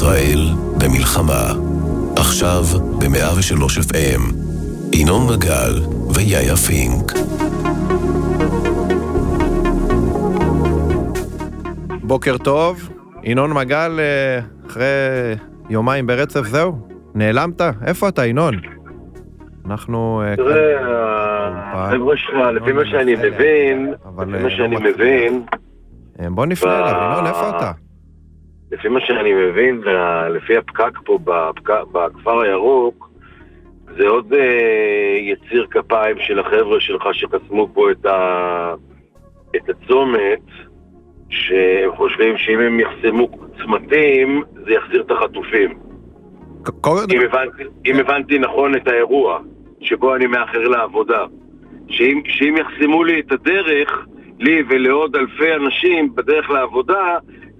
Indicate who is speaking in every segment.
Speaker 1: ישראל במלחמה. עכשיו ב-103 FM. ינון מגל ויאיה פינק.
Speaker 2: בוקר טוב, ינון מגל, אחרי יומיים ברצף, זהו, נעלמת? איפה אתה, ינון? אנחנו...
Speaker 3: תראה, החבר'ה שלך, לפי מה שאני מבין,
Speaker 2: בוא נפנה אליו, ינון, איפה אתה?
Speaker 3: לפי מה שאני מבין, לפי הפקק פה בכפר הירוק, זה עוד יציר כפיים של החבר'ה שלך שחסמו פה את הצומת, שהם חושבים שאם הם יחסמו צמתים, זה יחזיר את החטופים. אם הבנתי נכון את האירוע, שבו אני מאחר לעבודה, שאם יחסמו לי את הדרך, לי ולעוד אלפי אנשים בדרך לעבודה,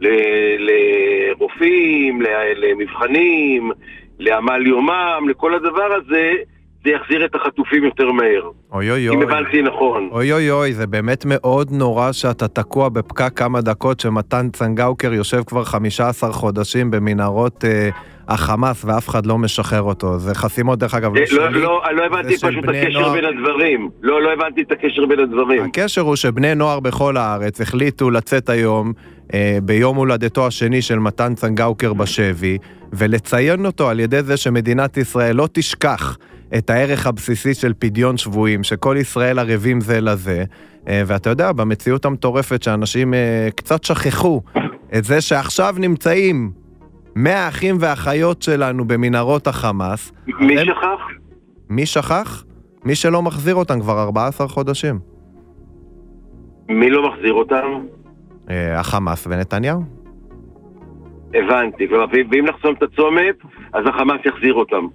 Speaker 3: לרופאים, למבחנים, לעמל יומם, לכל הדבר הזה, זה יחזיר את החטופים יותר מהר. אם הבנתי נכון.
Speaker 2: אוי, זה באמת מאוד נורא שאתה תקוע בפקק כמה דקות, שמתן צנגאוקר יושב כבר 15 חודשים במנהרות החמאס, ואף אחד לא משחרר אותו. זה חסימות, דרך אגב, לא שלי.
Speaker 3: לא הבנתי פשוט את הקשר בין הדברים. לא הבנתי את הקשר בין הדברים.
Speaker 2: הקשר הוא שבני נוער בכל הארץ החליטו לצאת היום, ביום הולדתו השני של מתן צנגאוקר בשבי, ולציין אותו על ידי זה שמדינת ישראל לא תשכח את הערך הבסיסי של פדיון שבויים, שכל ישראל ערבים זה לזה, ואתה יודע, במציאות המטורפת שאנשים קצת שכחו את זה שעכשיו נמצאים 100 אחים ואחיות שלנו במנהרות החמאס.
Speaker 3: מי שכח?
Speaker 2: מי שכח? מי שלא מחזיר אותם כבר 14 חודשים.
Speaker 3: מי לא מחזיר אותם?
Speaker 2: החמאס ונתניהו.
Speaker 3: הבנתי, ואם נחסום את הצומת, אז החמאס יחזיר אותם.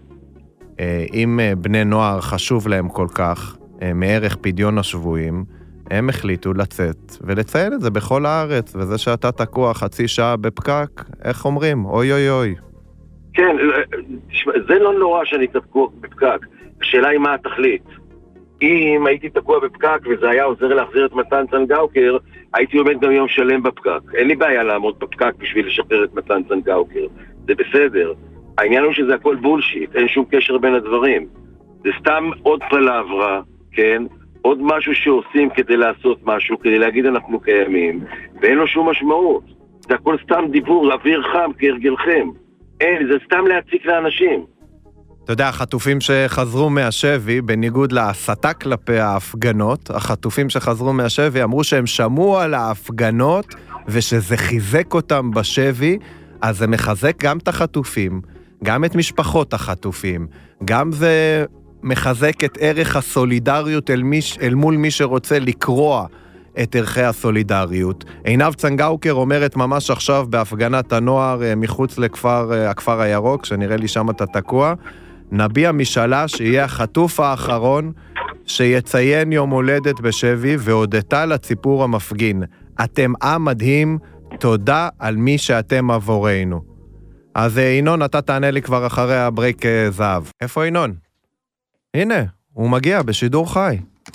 Speaker 2: אם בני נוער חשוב להם כל כך מערך פדיון השבויים, הם החליטו לצאת ולציין את זה בכל הארץ, וזה שאתה תקוע חצי שעה בפקק, איך אומרים? אוי.
Speaker 3: כן, זה לא נורא שאני תקוע בפקק. השאלה היא מה התכלית. אם הייתי תקוע בפקק וזה היה עוזר להחזיר את מתן צנגאוקר, הייתי עומד גם יום שלם בפקק. אין לי בעיה לעמוד בפקק בשביל לשחרר את מתן צנגאוקר. זה בסדר. העניין הוא שזה הכל בולשיט, אין שום קשר בין הדברים. זה סתם עוד פלברה, כן? עוד משהו שעושים כדי לעשות משהו, כדי להגיד אנחנו קיימים, ואין לו שום משמעות. זה הכל סתם דיבור, לאוויר חם כהרגלכם. אין, זה סתם להציק לאנשים.
Speaker 2: אתה יודע, החטופים שחזרו מהשבי, בניגוד להסתה כלפי ההפגנות, החטופים שחזרו מהשבי אמרו שהם שמעו על ההפגנות, ושזה חיזק אותם בשבי, אז זה מחזק גם את החטופים, גם את משפחות החטופים, גם זה מחזק את ערך הסולידריות אל מול מי שרוצה לקרוע את ערכי הסולידריות. עינב צנגאוקר אומרת ממש עכשיו בהפגנת הנוער מחוץ הכפר הירוק, שנראה לי שם אתה תקוע, נביע משאלה שיהיה החטוף האחרון שיציין יום הולדת בשבי, והודתה לציבור המפגין. אתם עם מדהים, תודה על מי שאתם עבורנו. אז ינון, אתה תענה לי כבר אחרי הברייק זהב. איפה ינון? הנה, הוא מגיע בשידור חי.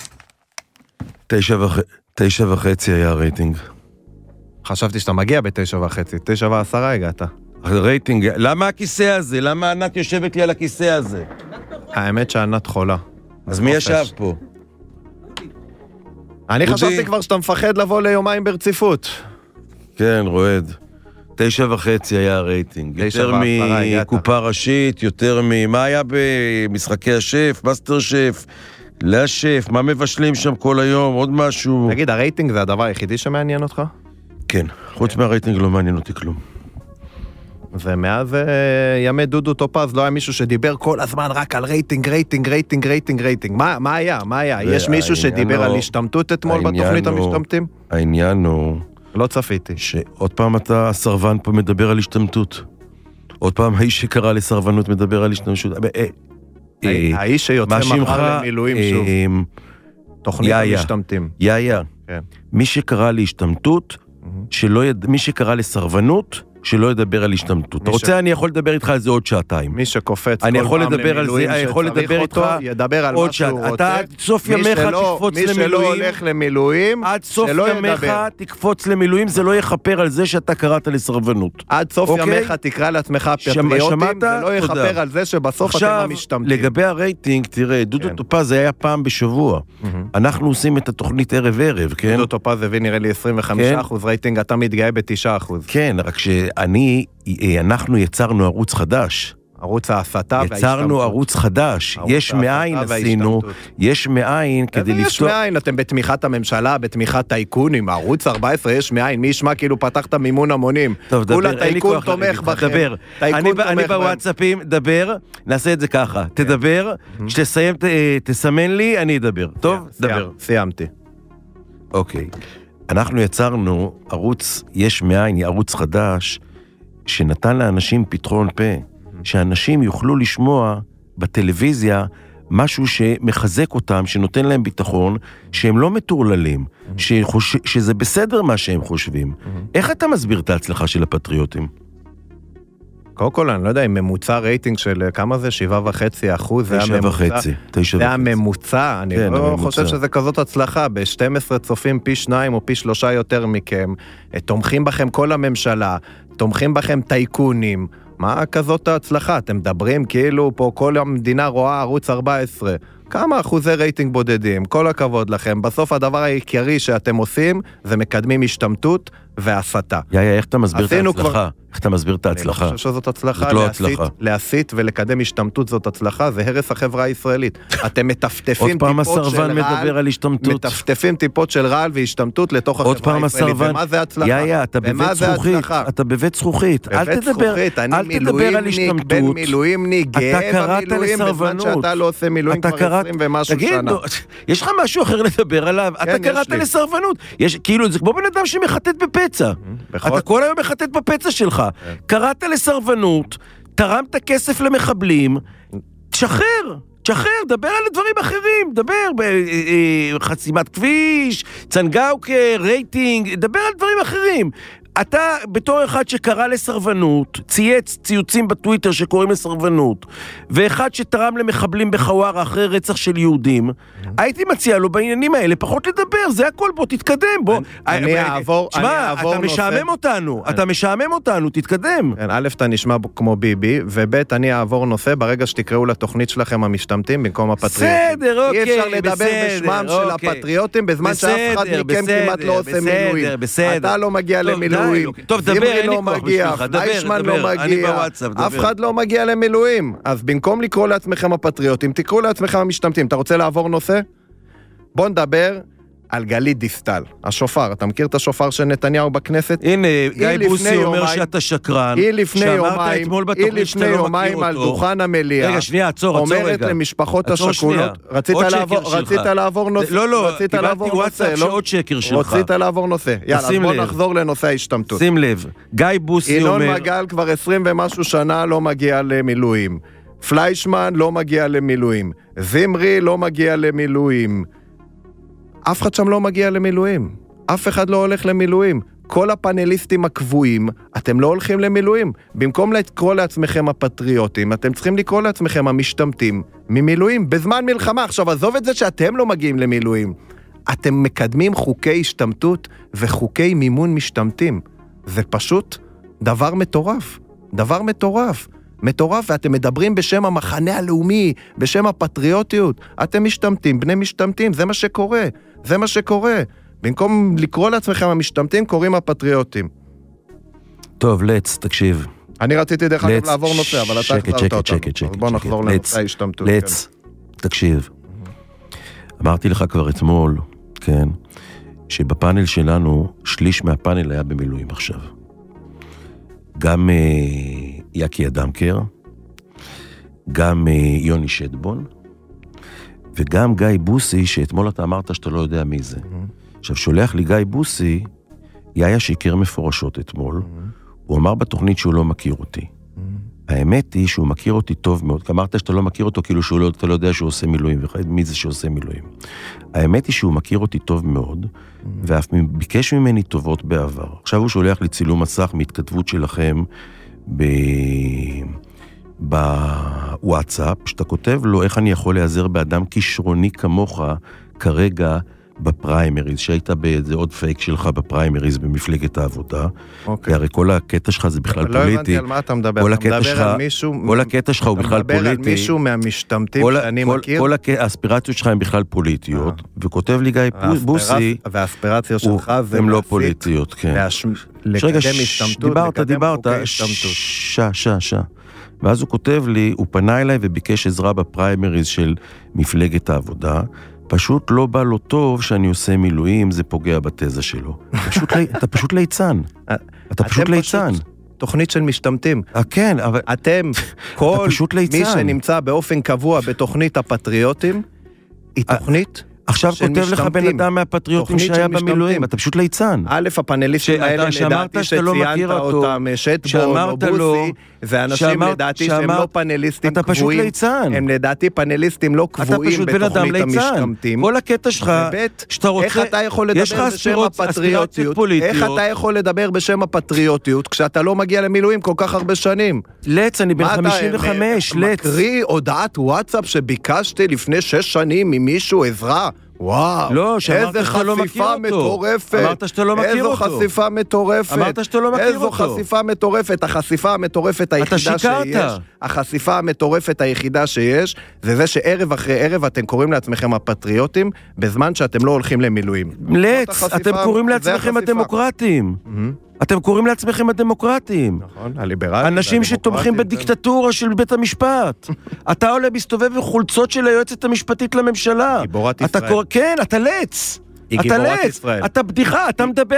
Speaker 4: 9:30 היה הרייטינג.
Speaker 2: חשבתי שאתה מגיע ב9:30, 9:10 הגעת.
Speaker 4: הרייטינג, למה הכיסא הזה? למה ענת יושבת לי על הכיסא הזה?
Speaker 2: האמת שענת חולה.
Speaker 4: אז מי ישב פה?
Speaker 2: אני חשבתי כבר שאתה מפחד לבוא ליומיים ברציפות.
Speaker 4: כן, רועד. 9:30 היה הרייטינג. יותר מקופה ראשית, יותר מה היה במשחקי השף, מאסטר שף, לשף, מה מבשלים שם כל היום, עוד משהו.
Speaker 2: תגיד, הרייטינג זה הדבר היחידי שמעניין אותך?
Speaker 4: כן, חוץ מהרייטינג לא מעניין אותי כלום.
Speaker 2: ומאז ימי דודו טופז לא היה מישהו שדיבר כל הזמן רק על רייטינג. מה היה? יש מישהו שדיבר על השתמטות אתמול בתוכנית המשתמטים?
Speaker 4: העניין הוא...
Speaker 2: לא צפיתי.
Speaker 4: שעוד פעם אתה סרבן פה מדבר על השתמטות. עוד פעם האיש שקרא לסרבנות מדבר על השתמטות.
Speaker 2: האיש שיוצא מחר למילואים שוב. תוכנית המשתמטים.
Speaker 4: מי שקרא להשתמטות, מי שקרא לסרבנות, שלא ידבר על השתמטות. אתה רוצה, אני יכול לדבר איתך על זה עוד שעתיים.
Speaker 2: מי שקופץ
Speaker 4: כל פעם למילואים שצריך אותו, ידבר על מה שהוא רוצה. אתה עד סוף ימיך תקפוץ למילואים.
Speaker 2: מי שלא הולך למילואים,
Speaker 4: עד סוף ימיך תקפוץ למילואים, זה לא יכפר על זה שאתה קראת לסרבנות.
Speaker 2: עד סוף ימיך תקרא לעצמך פטריוטים, זה לא יכפר על זה שבסוף אתם המשתמטים.
Speaker 4: לגבי הרייטינג, תראה, דודו טופז זה היה פעם בשבוע. אנחנו עושים את התוכנית ערב, כן?
Speaker 2: דודו טופז הביא נראה לי 25%, רייטינג אתה מתגאה ב9%.
Speaker 4: כן, רק שאנחנו יצרנו ערוץ חדש.
Speaker 2: ערוץ ההסתה וההשתמטות.
Speaker 4: יצרנו ערוץ חדש, יש מאין עשינו, יש מאין כדי לפתור.
Speaker 2: יש מאין, אתם בתמיכת הממשלה, בתמיכת טייקונים, ערוץ 14 יש מאין, מי ישמע כאילו פתחת מימון המונים.
Speaker 4: טוב, דבר, אין לי כוח להגיד לך, דבר. אני בוואטסאפים, דבר, נעשה את זה ככה, תדבר, כשתסיים, תסמן לי, אני אדבר. טוב? דבר.
Speaker 2: סיימתי.
Speaker 4: אוקיי. אנחנו יצרנו ערוץ יש מאין, ערוץ חדש, שנתן לאנשים פתרון פה. שאנשים יוכלו לשמוע בטלוויזיה משהו שמחזק אותם, שנותן להם ביטחון, שהם לא מטורללים, שזה בסדר מה שהם חושבים. איך אתה מסביר את ההצלחה של הפטריוטים?
Speaker 2: קודם כל, אני לא יודע, עם ממוצע רייטינג של כמה זה? 7.5%?
Speaker 4: 9.5.
Speaker 2: זה הממוצע, אני לא חושב שזה כזאת הצלחה. ב-12 צופים פי 2 או פי 3 יותר מכם, תומכים בכם כל הממשלה, תומכים בכם טייקונים, מה כזאת ההצלחה? אתם מדברים כאילו פה כל המדינה רואה ערוץ 14. כמה אחוזי רייטינג בודדים? כל הכבוד לכם. בסוף הדבר העיקרי שאתם עושים זה מקדמים השתמטות והסתה.
Speaker 4: איך אתה מסביר את ההצלחה? איך אתה מסביר את ההצלחה?
Speaker 2: אני חושב שזאת הצלחה. להסית ולקדם השתמטות זאת הצלחה, זה הרס החברה הישראלית. אתם מטפטפים טיפות של רעל והשתמטות לתוך החברה הישראלית. ומה זה הצלחה?
Speaker 4: אתה בבית זכוכית. אל תדבר על השתמטות.
Speaker 2: בן מילואימניק, גאה במילואים, בזמן שאתה לא עושה מילואים כבר 20 ומשהו שנה.
Speaker 4: יש לך משהו אחר לדבר עליו? אתה קראת לסרבנות. כאילו, זה כמו בן אדם שמחטט בפצע. אתה כל היום מחטט בפצע שלך. קראת לסרבנות, תרמת כסף למחבלים, תשחרר, דבר על דברים אחרים, דבר בחסימת כביש, צנגאוקר, רייטינג, דבר על דברים אחרים. אתה בתור אחד שקרא לסרבנות, צייץ ציוצים בטוויטר שקוראים לסרבנות, ואחד שתרם למחבלים בחווארה אחרי רצח של יהודים, הייתי מציע לו בעניינים האלה פחות לדבר, זה הכל, בוא תתקדם, בוא.
Speaker 2: אני אעבור
Speaker 4: אתה משעמם אותנו, תתקדם.
Speaker 2: א', אתה נשמע כמו ביבי, וב', אני אעבור נושא ברגע שתקראו לתוכנית שלכם המשתמטים במקום הפטריוטים.
Speaker 4: בסדר, אוקיי,
Speaker 2: אי אפשר לדבר בשמם של הפטריוטים בזמן שאף אחד מכם כמעט לא עושה מילואים. אתה לא מגיע למילואים.
Speaker 4: טוב, דבר, אין לי
Speaker 2: כוח בשבילך, דבר, אני בוואטסאפ, דבר. אף אחד לא מגיע למילואים, אז במקום לקרוא לעצמכם הפטריוטים, תקראו לעצמכם המשתמטים. אתה רוצה לעבור נושא? בוא נדבר על גלית דיסטל, השופר. אתה מכיר את השופר של נתניהו בכנסת?
Speaker 4: הנה, גיא בוסי אומר שאתה שקרן,
Speaker 2: שאמרת אתמול בתוכנית שאתה לא מכיר אותו. על דוכן המליאה.
Speaker 4: רגע, שנייה, עצור רגע.
Speaker 2: אומרת למשפחות השכולות, רצית לעבור נושא.
Speaker 4: לא, קיבלתי וואטסאפ שעוד שקר שלך.
Speaker 2: רצית לעבור נושא. יאללה, בוא נחזור לנושא ההשתמטות.
Speaker 4: שים לב, גיא בוסי אומר...
Speaker 2: ינון מגל כבר 20 ומשהו שנה לא מגיע למילואים. פליישמן לא מגיע למילואים. זמרי לא מגיע למילואים. אף אחד שם לא מגיע למילואים. אף אחד לא הולך למילואים. כל הפאנליסטים הקבועים, אתם לא הולכים למילואים. במקום לקרוא לעצמכם הפטריוטים, אתם צריכים לקרוא לעצמכם המשתמטים ממילואים בזמן מלחמה. עכשיו, עזוב את זה שאתם לא מגיעים למילואים. אתם מקדמים חוקי השתמטות וחוקי מימון משתמטים. זה פשוט דבר מטורף. דבר מטורף. מטורף, ואתם מדברים בשם המחנה הלאומי, בשם הפטריוטיות. אתם משתמטים, בני משתמטים, זה מה שקורה. זה מה שקורה. במקום לקרוא לעצמכם המשתמטים, קוראים הפטריוטים.
Speaker 4: טוב, תקשיב.
Speaker 2: אני רציתי דרך אגב לעבור נושא, אבל אתה חזרת אותנו. אז בוא נחזור לנושא ההשתמטות.
Speaker 4: תקשיב. אמרתי לך כבר אתמול, כן, שבפאנל שלנו, שליש מהפאנל היה במילואים עכשיו. גם יקי אדמקר, גם יוני שטבון, וגם גיא בוסי, שאתמול אתה אמרת שאתה לא יודע מי זה. עכשיו, שולח לי גיא בוסי, יאיה שיקר מפורשות אתמול, הוא אמר בתוכנית שהוא לא מכיר אותי. האמת היא שהוא מכיר אותי טוב מאוד, כי אמרת שאתה לא מכיר אותו, כאילו אתה לא יודע שהוא עושה מילואים, מי זה שעושה מילואים. האמת היא שהוא מכיר אותי טוב מאוד, ואף ביקש ממני טובות בעבר. עכשיו הוא שולח לי צילום מסך מהתכתבות שלכם בוואטסאפ, שאתה כותב לו איך אני יכול להיעזר באדם כישרוני כמוך כרגע בפריימריז, שהיית באיזה עוד פייק שלך בפריימריז במפלגת העבודה. כי הרי כל הקטע שלך זה בכלל פוליטי.
Speaker 2: לא הבנתי על מה אתה מדבר.
Speaker 4: כל הקטע שלך הוא בכלל פוליטי.
Speaker 2: אתה מדבר על מישהו מהמשתמטים שאני מכיר.
Speaker 4: כל האספירציות שלך הן בכלל פוליטיות, וכותב לי גיא בוסי,
Speaker 2: והאספירציות שלך זה
Speaker 4: הן לא פוליטיות, כן.
Speaker 2: לקדם השתמטות, לקדם חוקי השתמטות.
Speaker 4: ואז הוא כותב לי, הוא פנה אליי וביקש עזרה בפריימריז של מפלגת העבודה, פשוט לא בא לו טוב שאני עושה מילואים, זה פוגע בתזה שלו. אתה פשוט ליצן. אתה פשוט ליצן.
Speaker 2: תוכנית של משתמטים.
Speaker 4: כן, אבל...
Speaker 2: אתם, כל מי שנמצא באופן קבוע בתוכנית הפטריוטים, היא תוכנית...
Speaker 4: עכשיו כותב לך בן אדם מהפטריוטים שהיה במילואים, אתה פשוט ליצן.
Speaker 2: א', הפאנליסטים האלה לדעתי שציינת אותם, שטבון או בוסי, זה אנשים לדעתי שהם לא פאנליסטים קבועים.
Speaker 4: אתה פשוט ליצן.
Speaker 2: הם לדעתי פאנליסטים לא קבועים בתוכנית המשתמטים.
Speaker 4: כל הקטע שלך, שאתה רוצה...
Speaker 2: איך אתה יכול לדבר בשם הפטריוטיות? איך אתה יכול לדבר בשם הפטריוטיות כשאתה לא מגיע למילואים כל כך הרבה שנים?
Speaker 4: לץ, אני בן 55, לץ.
Speaker 2: מקריא הודעת וואטסאפ שביקשתי לפני 6 שנים ממישהו עזרה. וואו,
Speaker 4: לא,
Speaker 2: איזה חשיפה מטורפת.
Speaker 4: אמרת שאתה לא מכיר אותו.
Speaker 2: איזו חשיפה מטורפת.
Speaker 4: אמרת שאתה לא מכיר אותו.
Speaker 2: איזו חשיפה מטורפת. החשיפה המטורפת היחידה שיש. החשיפה המטורפת היחידה שיש, זה שערב אחרי ערב אתם קוראים לעצמכם הפטריוטים, בזמן שאתם לא הולכים למילואים.
Speaker 4: לץ, אתם קוראים לעצמכם הדמוקרטים. אתם קוראים לעצמכם הדמוקרטים.
Speaker 2: נכון, הליברלים.
Speaker 4: אנשים שתומכים בדיקטטורה של בית המשפט. אתה עולה מסתובב בחולצות של היועצת המשפטית לממשלה.
Speaker 2: גיבורת ישראל.
Speaker 4: כן, אתה לץ.
Speaker 2: היא גיבורת ישראל.
Speaker 4: אתה בדיחה,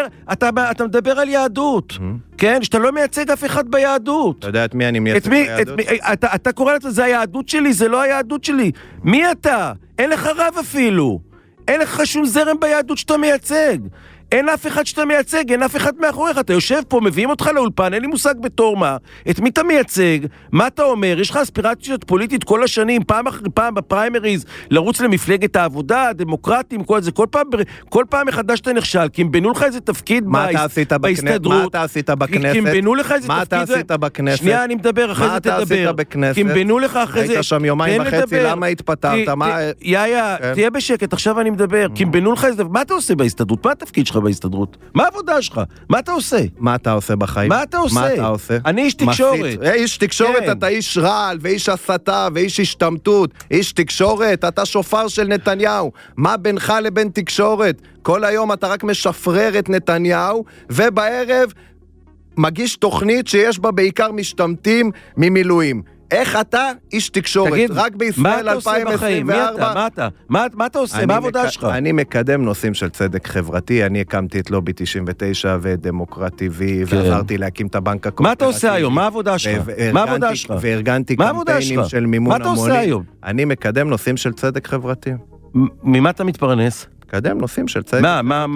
Speaker 4: אתה מדבר על יהדות. כן, שאתה לא מייצג אף אחד ביהדות.
Speaker 2: אתה יודע את מי אני מייצג ביהדות?
Speaker 4: אתה קורא לזה, זה היהדות שלי, זה לא היהדות שלי. מי אתה? אין לך רב אפילו. אין לך שום זרם ביהדות שאתה מייצג. אין אף אחד שאתה מייצג, אין אף אחד מאחוריך. אתה יושב פה, מביאים אותך לאולפן, אין לי מושג בתור מה, את מי אתה מייצג, מה אתה אומר, יש לך אספירציות פוליטית כל השנים, פעם אחרי פעם בפריימריז, לרוץ למפלגת העבודה, דמוקרטים, כל זה, כל פעם מחדש אתה נכשל, כי הם בנו לך איזה תפקיד בהסתדרות.
Speaker 2: מה אתה עשית בכנסת?
Speaker 4: כי הם בנו לך איזה תפקיד...
Speaker 2: מה אתה עשית בכנסת?
Speaker 4: שנייה, אני מדבר, אחרי זה תדבר. כי הם בנו לך אחרי זה...
Speaker 2: היית שם יומיים וחצי, למה התפטרת?
Speaker 4: יאיה, תהיה בשקט, עכשיו אני מדבר. כי הם בנו לך איזה... מה אתה עושה בהסתדרות? מה התפקיד שלך בהסתדרות? מה העבודה שלך? מה אתה עושה?
Speaker 2: מה אתה עושה בחיים?
Speaker 4: מה אתה עושה? אני איש תקשורת.
Speaker 2: איש תקשורת, אתה איש רעל, ואיש הסתה, ואיש השתמטות. איש תקשורת, אתה שופר של נתניהו. מה בינך לבין תקשורת? כל היום אתה רק משפרר את נתניהו, ובערב מגיש תוכנית שיש בה בעיקר משתמטים ממילואים. איך אתה איש תקשורת? תגיד, רק בישראל 2024?
Speaker 4: מה אתה עושה? מה העבודה שלך?
Speaker 2: אני מקדם נושאים של צדק חברתי, אני הקמתי את לובי 99 ודמוקרט TV, ועזרתי להקים את הבנק הקואופרטיבי.
Speaker 4: מה אתה עושה היום? מה העבודה שלך? מה העבודה שלך?
Speaker 2: וארגנתי קמפיינים של מימון המוני.
Speaker 4: מה אתה עושה היום?
Speaker 2: אני מקדם נושאים של צדק חברתי.
Speaker 4: ממה אתה מתפרנס?
Speaker 2: מקדם נושאים של צדק.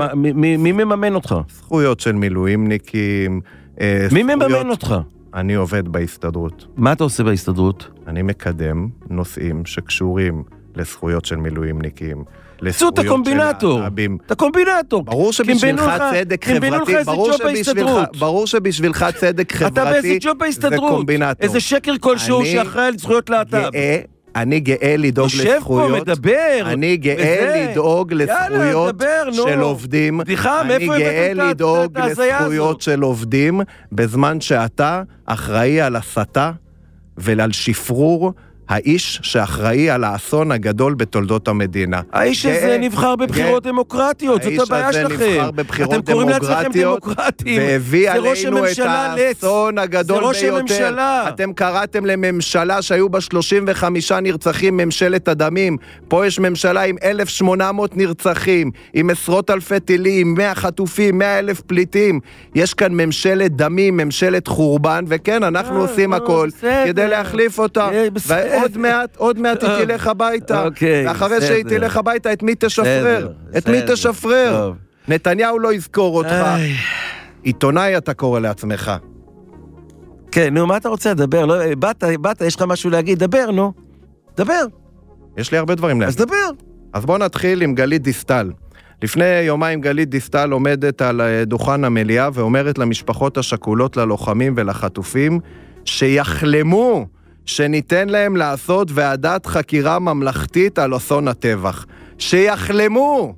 Speaker 4: מי מממן אותך?
Speaker 2: זכויות של מילואימניקים.
Speaker 4: מי מממן אותך?
Speaker 2: אני עובד בהסתדרות.
Speaker 4: מה אתה עושה בהסתדרות?
Speaker 2: אני מקדם נושאים שקשורים לזכויות של מילואימניקים,
Speaker 4: לזכויות של להט"בים. אתה קומבינטור.
Speaker 2: ברור שבשבילך צדק חברתי, ברור שבשבילך צדק חברתי,
Speaker 4: אתה באיזה ג'וב בהסתדרות, איזה שקר כלשהו שאחראי על זכויות להט"ב.
Speaker 2: אני גאה לדאוג לזכויות. אני גאה לדאוג לזכויות של עובדים. אני גאה לדאוג לזכויות של עובדים, בזמן שאתה אחראי על הסתה ועל שפרור האיש שאחראי על האסון הגדול בתולדות המדינה.
Speaker 4: האיש הזה נבחר בבחירות דמוקרטיות, זאת הבעיה שלכם.
Speaker 2: האיש הזה נבחר בבחירות דמוקרטיות, והביא עלינו את האסון הגדול ביותר. אתם קראתם לממשלה שהיו בה 35 נרצחים, ממשלת הדמים. פה יש ממשלה עם 1,800 נרצחים, עם עשרות אלפי טילים, 100 חטופים, 100,000 פליטים. יש כאן ממשלת דמים, ממשלת חורבן, וכן, אנחנו עושים הכל כדי להחליף אותה. עוד מעט היא תלך הביתה. ואחרי שהיא תלך הביתה, את מי תשפרר? את מי תשפרר? נתניהו לא יזכור אותך. עיתונאי אתה קורא לעצמך.
Speaker 4: כן, נו, מה אתה רוצה? דבר. באת, יש לך משהו להגיד? דבר, נו. דבר.
Speaker 2: יש לי הרבה דברים להגיד.
Speaker 4: אז דבר.
Speaker 2: אז בוא נתחיל עם גלית דיסטל. לפני יומיים גלית דיסטל עומדת על דוכן המליאה ואומרת למשפחות השכולות, ללוחמים ולחטופים, שיחלמו שניתן להם לעשות ועדת חקירה ממלכתית על אסון הטבח. שיחלמו!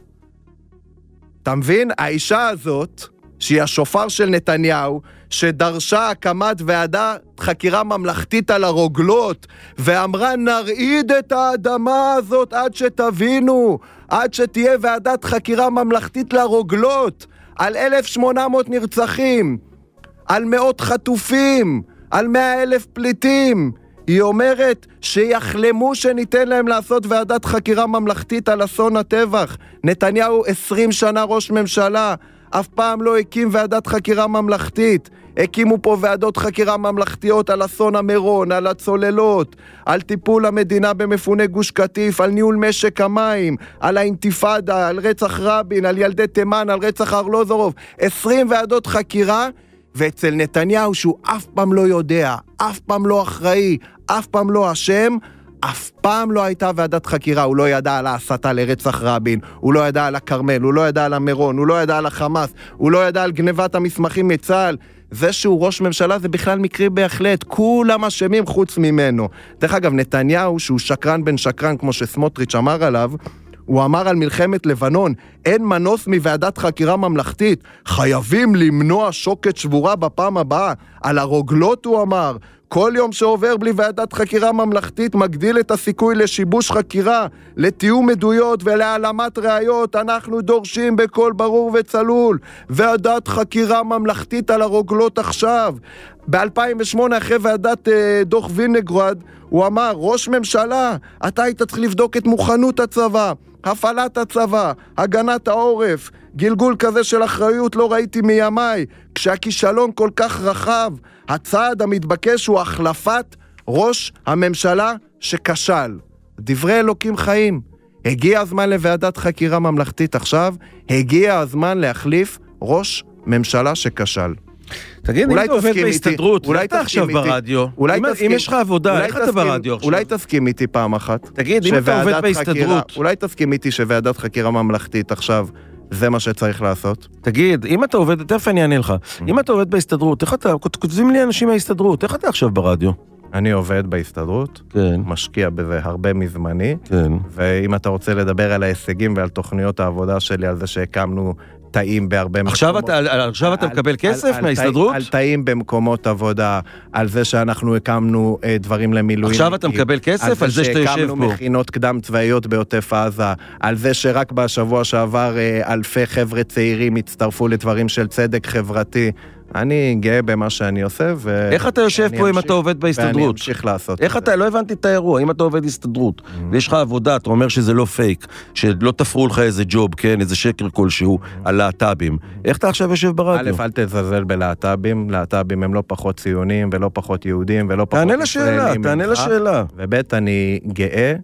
Speaker 2: אתה מבין? האישה הזאת, שהיא השופר של נתניהו, שדרשה הקמת ועדת חקירה ממלכתית על הרוגלות, ואמרה נרעיד את האדמה הזאת עד שתבינו, עד שתהיה ועדת חקירה ממלכתית לרוגלות, על 1,800 נרצחים, על מאות חטופים, על 100,000 פליטים. היא אומרת שיחלמו שניתן להם לעשות ועדת חקירה ממלכתית על אסון הטבח. נתניהו 20 שנה ראש ממשלה, אף פעם לא הקים ועדת חקירה ממלכתית. הקימו פה ועדות חקירה ממלכתיות על אסון המירון, על הצוללות, על טיפול המדינה במפוני גוש קטיף, על ניהול משק המים, על האינתיפאדה, על רצח רבין, על ילדי תימן, על רצח ארלוזורוב. 20 ועדות חקירה, ואצל נתניהו שהוא אף פעם לא יודע, אף פעם לא אחראי, אף פעם לא אשם, אף פעם לא הייתה ועדת חקירה. הוא לא ידע על ההסתה לרצח רבין, הוא לא ידע על הכרמל, הוא לא ידע על המירון, הוא לא ידע על החמאס, הוא לא ידע על גנבת המסמכים מצה"ל. זה שהוא ראש ממשלה זה בכלל מקרי בהחלט, כולם אשמים חוץ ממנו. דרך אגב, נתניהו שהוא שקרן בן שקרן, כמו שסמוטריץ' אמר עליו, הוא אמר על מלחמת לבנון, אין מנוס מוועדת חקירה ממלכתית, חייבים למנוע שוקת שבורה בפעם הבאה. על הרוגלות הוא אמר, כל יום שעובר בלי ועדת חקירה ממלכתית מגדיל את הסיכוי לשיבוש חקירה, לתיאום עדויות ולהעלמת ראיות. אנחנו דורשים בכל ברור וצלול ועדת חקירה ממלכתית על הרוגלות עכשיו. ב-2008 אחרי ועדת דוח וינגרד הוא אמר, ראש ממשלה, אתה היית צריך לבדוק את מוכנות הצבא, הפעלת הצבא, הגנת העורף, גלגול כזה של אחריות לא ראיתי מימיי. כשהכישלון כל כך רחב, הצעד המתבקש הוא החלפת ראש הממשלה שכשל. דברי אלוקים חיים. הגיע הזמן לוועדת חקירה ממלכתית עכשיו, הגיע הזמן להחליף ראש ממשלה שכשל.
Speaker 4: תגיד, אם אתה עובד בהסתדרות, אולי אתה עכשיו ברדיו, אם יש לך עבודה, איך אתה ברדיו עכשיו?
Speaker 2: אולי תסכים איתי פעם אחת.
Speaker 4: תגיד, אם אתה עובד בהסתדרות,
Speaker 2: אולי תסכים איתי שוועדת חקירה ממלכתית עכשיו, זה מה שצריך לעשות.
Speaker 4: תגיד, אם אתה עובד, תכף אני אענה לך, אם אתה עובד בהסתדרות, איך אתה, כותבים לי אנשים מההסתדרות, איך אתה עכשיו ברדיו?
Speaker 2: אני עובד בהסתדרות,
Speaker 4: כן.
Speaker 2: משקיע בזה הרבה מזמני,
Speaker 4: כן.
Speaker 2: ואם אתה רוצה לדבר על ההישגים ועל תוכניות העבודה שלי, על זה שהקמנו תאים בהרבה מקומות.
Speaker 4: עכשיו אתה מקבל כסף מההסתדרות?
Speaker 2: על תאים במקומות עבודה, על זה שאנחנו הקמנו דברים למילואים.
Speaker 4: עכשיו אתה מקבל כסף על זה שאתה יושב פה.
Speaker 2: שהקמנו מכינות קדם צבאיות בעוטף עזה, על זה שרק בשבוע שעבר אלפי חבר'ה צעירים הצטרפו לדברים של צדק חברתי. אני גאה במה שאני עושה,
Speaker 4: איך אתה יושב פה אם אתה עובד בהסתדרות?
Speaker 2: ואני אמשיך לעשות.
Speaker 4: איך אתה, לא הבנתי את האירוע, אם אתה עובד הסתדרות, ויש לך עבודה, אתה אומר שזה לא פייק, שלא תפרו לך איזה ג'וב, כן, איזה שקר כלשהו, על להט"בים. איך אתה עכשיו יושב ברדיו?
Speaker 2: א', אל תזלזל בלהט"בים, להט"בים הם לא פחות ציונים, ולא פחות יהודים, ולא פחות ישראלים.
Speaker 4: תענה לשאלה.
Speaker 2: וב' אני גאה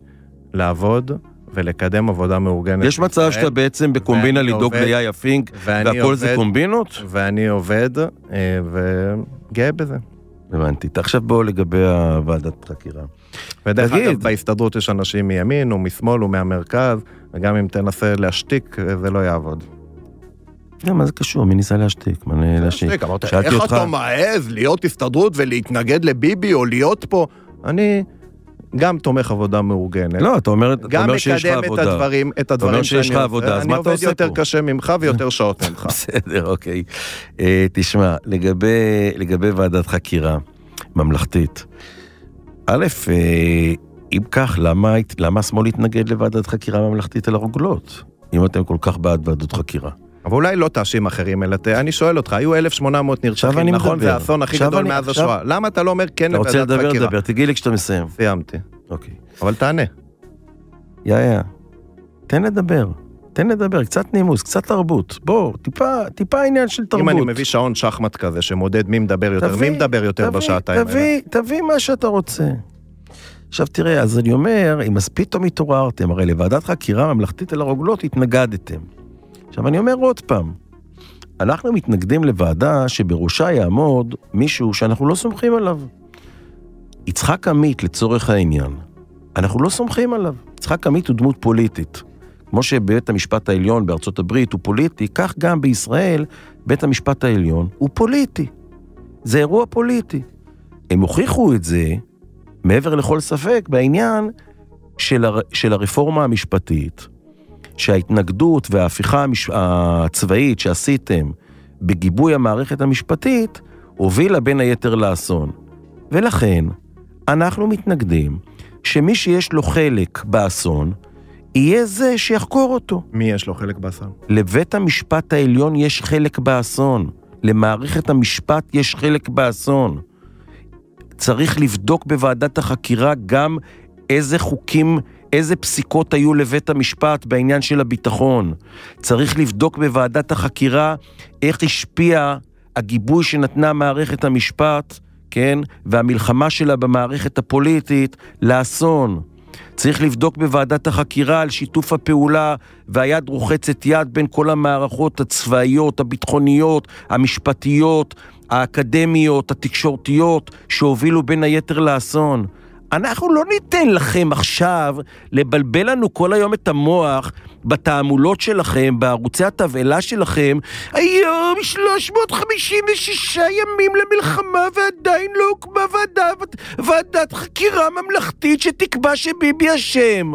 Speaker 2: לעבוד ולקדם עבודה מאורגנת.
Speaker 4: יש מצב שאתה בעצם בקומבינה לדאוג ליאיה פינק, והכל זה קומבינות?
Speaker 2: ואני עובד וגאה בזה.
Speaker 4: הבנתי. עכשיו בואו לגבי הוועדת חקירה.
Speaker 2: ודרך אגב, בהסתדרות יש אנשים מימין ומשמאל ומהמרכז, וגם אם תנסה להשתיק, זה לא יעבוד.
Speaker 4: מה זה קשור? מי ניסה להשתיק?
Speaker 2: איך אתה מעז להיות הסתדרות ולהתנגד לביבי או להיות פה? אני גם תומך עבודה מאורגנת.
Speaker 4: לא, אתה אומר שיש לך עבודה.
Speaker 2: גם מקדם את הדברים שאני עושה.
Speaker 4: אז מה אתה עושה פה?
Speaker 2: אני עובד יותר קשה ממך ויותר שעות ממך.
Speaker 4: בסדר, אוקיי. תשמע, לגבי ועדת חקירה ממלכתית, א', אם כך, למה השמאל התנגד לוועדת חקירה ממלכתית על הרוגלות? אם אתם כל כך בעד ועדות חקירה.
Speaker 2: אבל אולי לא תאשים אחרים, אלא אני שואל אותך, היו 1,800 נרצחים, נכון? זה האסון הכי גדול מאז השואה. למה אתה לא אומר כן לוועדת חקירה?
Speaker 4: אתה רוצה לדבר, תגידי לי כשאתה מסיים.
Speaker 2: סיימתי.
Speaker 4: אוקיי.
Speaker 2: אבל תענה.
Speaker 4: תן לדבר, קצת נימוס, קצת תרבות. בוא, טיפה עניין של תרבות.
Speaker 2: אם אני מביא שעון שחמט כזה, שמודד מי מדבר יותר, מי מדבר יותר בשעתיים האלה?
Speaker 4: תביא מה שאתה רוצה. עכשיו תראה, אז אני אומר, אם אז פתאום התעוררתם, הרי לוועדת חקירה ממלכתית על הרוגלות התנגדתם. עכשיו אני אומר עוד פעם, אנחנו מתנגדים לוועדה שבראשה יעמוד מישהו שאנחנו לא סומכים עליו. יצחק עמית לצורך העניין, אנחנו לא סומכים עליו. יצחק עמית הוא דמות פוליטית. כמו שבית המשפט העליון בארצות הברית הוא פוליטי, כך גם בישראל בית המשפט העליון הוא פוליטי. זה אירוע פוליטי. הם הוכיחו את זה, מעבר לכל ספק, בעניין של הרפורמה המשפטית, שההתנגדות וההפיכה הצבאית שעשיתם בגיבוי המערכת המשפטית, הובילה בין היתר לאסון. ולכן, אנחנו מתנגדים שמי שיש לו חלק באסון, יהיה זה שיחקור אותו.
Speaker 2: מי יש לו חלק באסון?
Speaker 4: לבית המשפט העליון יש חלק באסון. למערכת המשפט יש חלק באסון. צריך לבדוק בוועדת החקירה גם איזה חוקים, איזה פסיקות היו לבית המשפט בעניין של הביטחון. צריך לבדוק בוועדת החקירה איך השפיע הגיבוי שנתנה מערכת המשפט, כן? והמלחמה שלה במערכת הפוליטית לאסון. צריך לבדוק בוועדת החקירה על שיתוף הפעולה והיד רוחצת יד בין כל המערכות הצבאיות, הביטחוניות, המשפטיות, האקדמיות, התקשורתיות, שהובילו בין היתר לאסון. אנחנו לא ניתן לכם עכשיו לבלבל לנו כל היום את המוח בתעמולות שלכם, בערוצי התבעלה שלכם. היום 356 ימים למלחמה ועדיין לא הוקמה ועדת חקירה ממלכתית שתקבע שביבי אשם.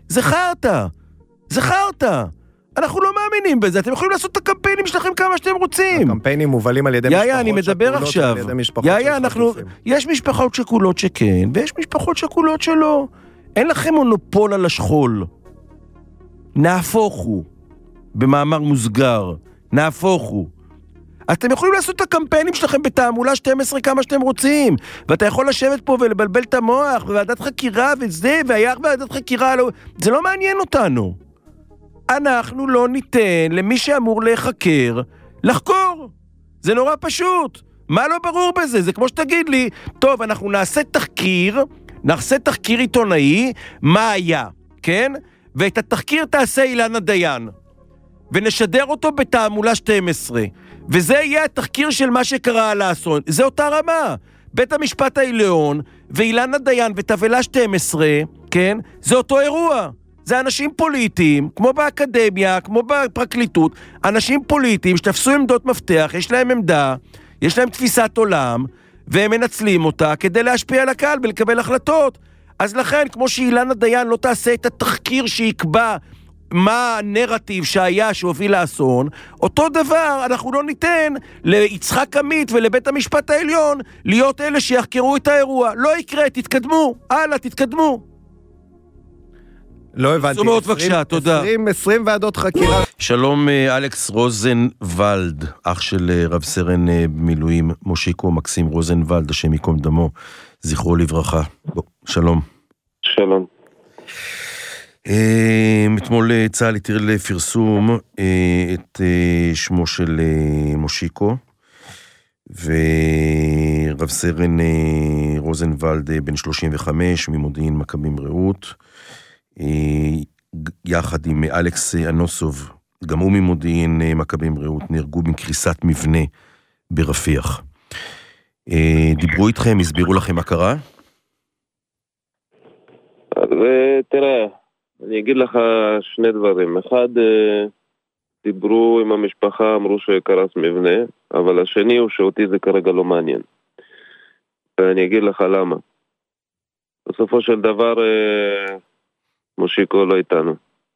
Speaker 4: זה חרטה. אנחנו לא מאמינים בזה, אתם יכולים לעשות את הקמפיינים שלכם כמה שאתם רוצים.
Speaker 2: הקמפיינים מובלים על ידי משפחות
Speaker 4: אני מדבר עכשיו. יש משפחות שכולות שכן, ויש משפחות שכולות שלא. אין לכם מונופול על השכול. נהפוך הוא, במאמר מוסגר, נהפוך הוא. אתם יכולים לעשות את הקמפיינים שלכם בתעמולה 12 כמה שאתם רוצים, ואתה יכול לשבת פה ולבלבל את המוח, בוועדת חקירה וזה, והיה ועדת חקירה, זה לא מעניין אותנו. אנחנו לא ניתן למי שאמור להיחקר, לחקור. זה נורא פשוט. מה לא ברור בזה? זה כמו שתגיד לי, טוב, אנחנו נעשה תחקיר עיתונאי, מה היה, כן? ואת התחקיר תעשה אילנה דיין. ונשדר אותו בתעמולה 12. וזה יהיה התחקיר של מה שקרה על האסון. זה אותה רמה. בית המשפט העליון, ואילנה דיין ותבעלה 12, כן? זה אותו אירוע. זה אנשים פוליטיים, כמו באקדמיה, כמו בפרקליטות, אנשים פוליטיים שתפסו עמדות מפתח, יש להם עמדה, יש להם תפיסת עולם, והם מנצלים אותה כדי להשפיע על הקהל ולקבל החלטות. אז לכן, כמו שאילנה דיין לא תעשה את התחקיר שיקבע מה הנרטיב שהיה שהוביל לאסון, אותו דבר אנחנו לא ניתן ליצחק עמית ולבית המשפט העליון להיות אלה שיחקרו את האירוע. לא יקרה, תתקדמו, הלאה, תתקדמו.
Speaker 2: לא הבנתי.
Speaker 4: זאת בבקשה, תודה.
Speaker 2: 20 ועדות חקירה.
Speaker 4: שלום אלכס רוזנוולד, אח של רב סרן במילואים מושיקו מקסים רוזנוולד, השם יקום דמו, זכרו לברכה. שלום.
Speaker 3: שלום.
Speaker 4: אתמול צה"ל התיר לפרסום את שמו של מושיקו, ורב סרן רוזנוולד בן 35 ממודיעין מכבים רעות, יחד עם אלכס אנוסוב, גם הוא ממודיעין מכבים רעות, נהרגו בקריסת מבנה ברפיח. דיברו איתכם, הסבירו לכם מה קרה?
Speaker 5: אז תראה, אני אגיד לך שני דברים. אחד, דיברו עם המשפחה, אמרו שקרס מבנה, אבל השני הוא שאותי זה כרגע לא מעניין. ואני אגיד לך למה. בסופו של דבר, מושיקו לא איתנו.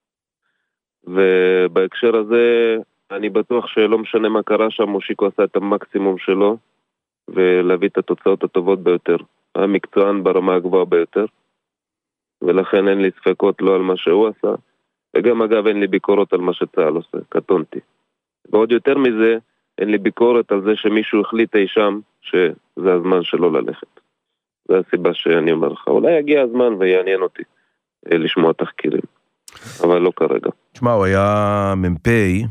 Speaker 5: ובהקשר הזה, אני בטוח שלא משנה מה קרה שם, מושיקו עשה את המקסימום שלו, ולהביא את התוצאות הטובות ביותר. המקצוען ברמה הגבוהה ביותר. ולכן אין לי ספקות לא על מה שהוא עשה, וגם אגב אין לי ביקורת על מה שצה"ל עושה, קטונתי. ועוד יותר מזה, אין לי ביקורת על זה שמישהו החליט אי שם שזה הזמן שלו ללכת. זו הסיבה שאני אומר לך, אולי יגיע הזמן ויעניין אותי לשמוע תחקירים, אבל לא כרגע.
Speaker 4: תשמע, הוא היה מ"פ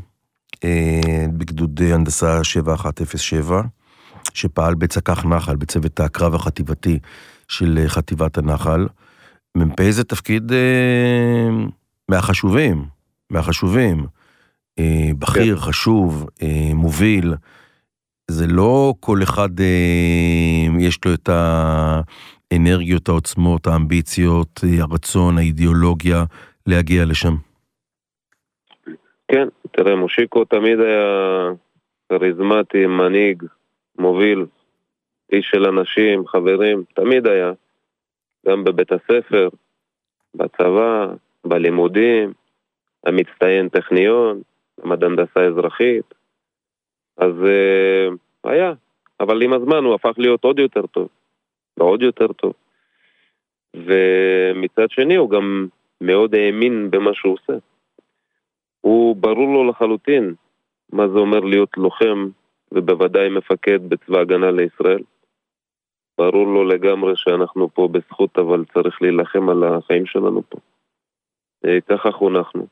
Speaker 4: בגדוד הנדסה 7107, שפעל בצקח נחל, בצוות הקרב החטיבתי של חטיבת הנחל. מ"פ זה תפקיד מהחשובים, בכיר, חשוב, מוביל. זה לא כל אחד יש לו את האנרגיות, העוצמות, האמביציות, הרצון, האידיאולוגיה להגיע לשם.
Speaker 5: כן, תראה, מושיקו תמיד היה כריזמטי, מנהיג, מוביל, איש של אנשים, חברים, תמיד היה. גם בבית הספר, בצבא, בלימודים, המצטיין טכניון, למד הנדסה אזרחית. אז היה, אבל עם הזמן הוא הפך להיות עוד יותר טוב, ועוד יותר טוב. ומצד שני הוא גם מאוד האמין במה שהוא עושה. הוא ברור לו לחלוטין מה זה אומר להיות לוחם, ובוודאי מפקד בצבא הגנה לישראל. ברור לו לגמרי שאנחנו פה בזכות, אבל צריך להילחם על החיים שלנו פה. ככה חונכנו.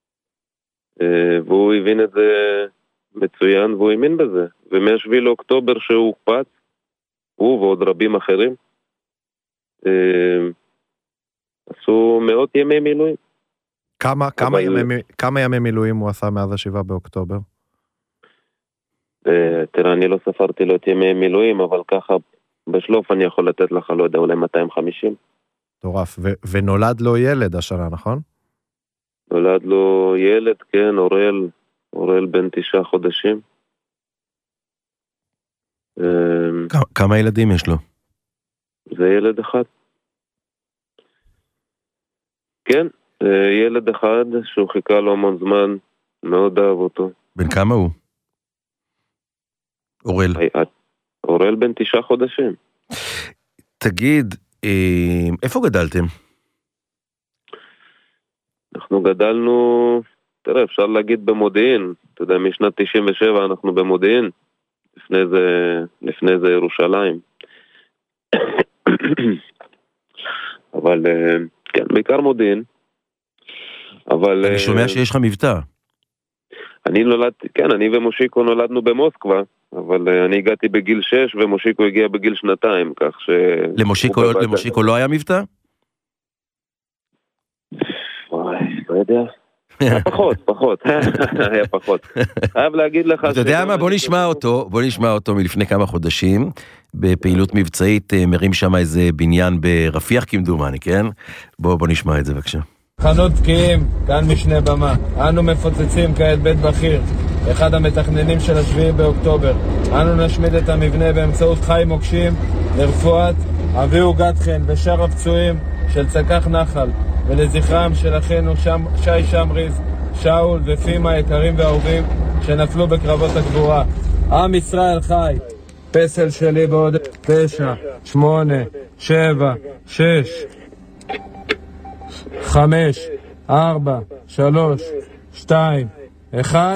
Speaker 5: והוא הבין את זה מצוין, והוא האמין בזה. ומ-7 לאוקטובר שהוא הוקפץ, הוא ועוד רבים אחרים, עשו מאות ימי מילואים.
Speaker 2: כמה ימי מילואים הוא עשה מאז 7 באוקטובר?
Speaker 5: תראה, אני לא ספרתי לו את ימי מילואים, אבל ככה בשלוף אני יכול לתת לך, לא יודע, אולי 250.
Speaker 2: טורף, ונולד לו ילד השנה, נכון?
Speaker 5: נולד לו ילד, כן, אורל בן 9 חודשים.
Speaker 4: כמה ילדים יש לו?
Speaker 5: זה ילד אחד. כן, ילד אחד שהוא חיכה לו המון זמן, מאוד אהב אותו.
Speaker 4: בן כמה הוא? אורל.
Speaker 5: אורל בן 9 חודשים.
Speaker 4: תגיד, איפה גדלתם?
Speaker 5: אנחנו גדלנו, תראה, אפשר להגיד במודיעין. אתה יודע, משנת 97 אנחנו במודיעין. לפני זה ירושלים. אבל, כן, בעיקר מודיעין. אבל...
Speaker 4: אני שומע שיש לך מבטא.
Speaker 5: אני ומושיקו נולדנו במוסקבה, אבל אני הגעתי בגיל 6 ומושיקו הגיע בגיל 2, כך ש...
Speaker 4: למושיקו לא היה מבטא?
Speaker 5: וואי, לא יודע. פחות. היה פחות. חייב להגיד לך...
Speaker 4: אתה יודע מה? בוא נשמע אותו מלפני כמה חודשים, בפעילות מבצעית, מרים שם איזה בניין ברפיח כמדומני, כן? בוא נשמע את זה בבקשה.
Speaker 6: חנות תקיעים, כאן משנה במה. אנו מפוצצים כעת בית בכיר, אחד המתכננים של 7 באוקטובר. אנו נשמיד את המבנה באמצעות חי מוקשים לרפואת אביהו גתחן ושאר הפצועים של צקח נחל, ולזכרם של אחינו שי שמריז, שאול ופימה יקרים ואהובים שנפלו בקרבות הגבורה. עם ישראל חי. פסל שלי בעוד 9, 8, 7, 6, 5, 4, 3, 2, 1.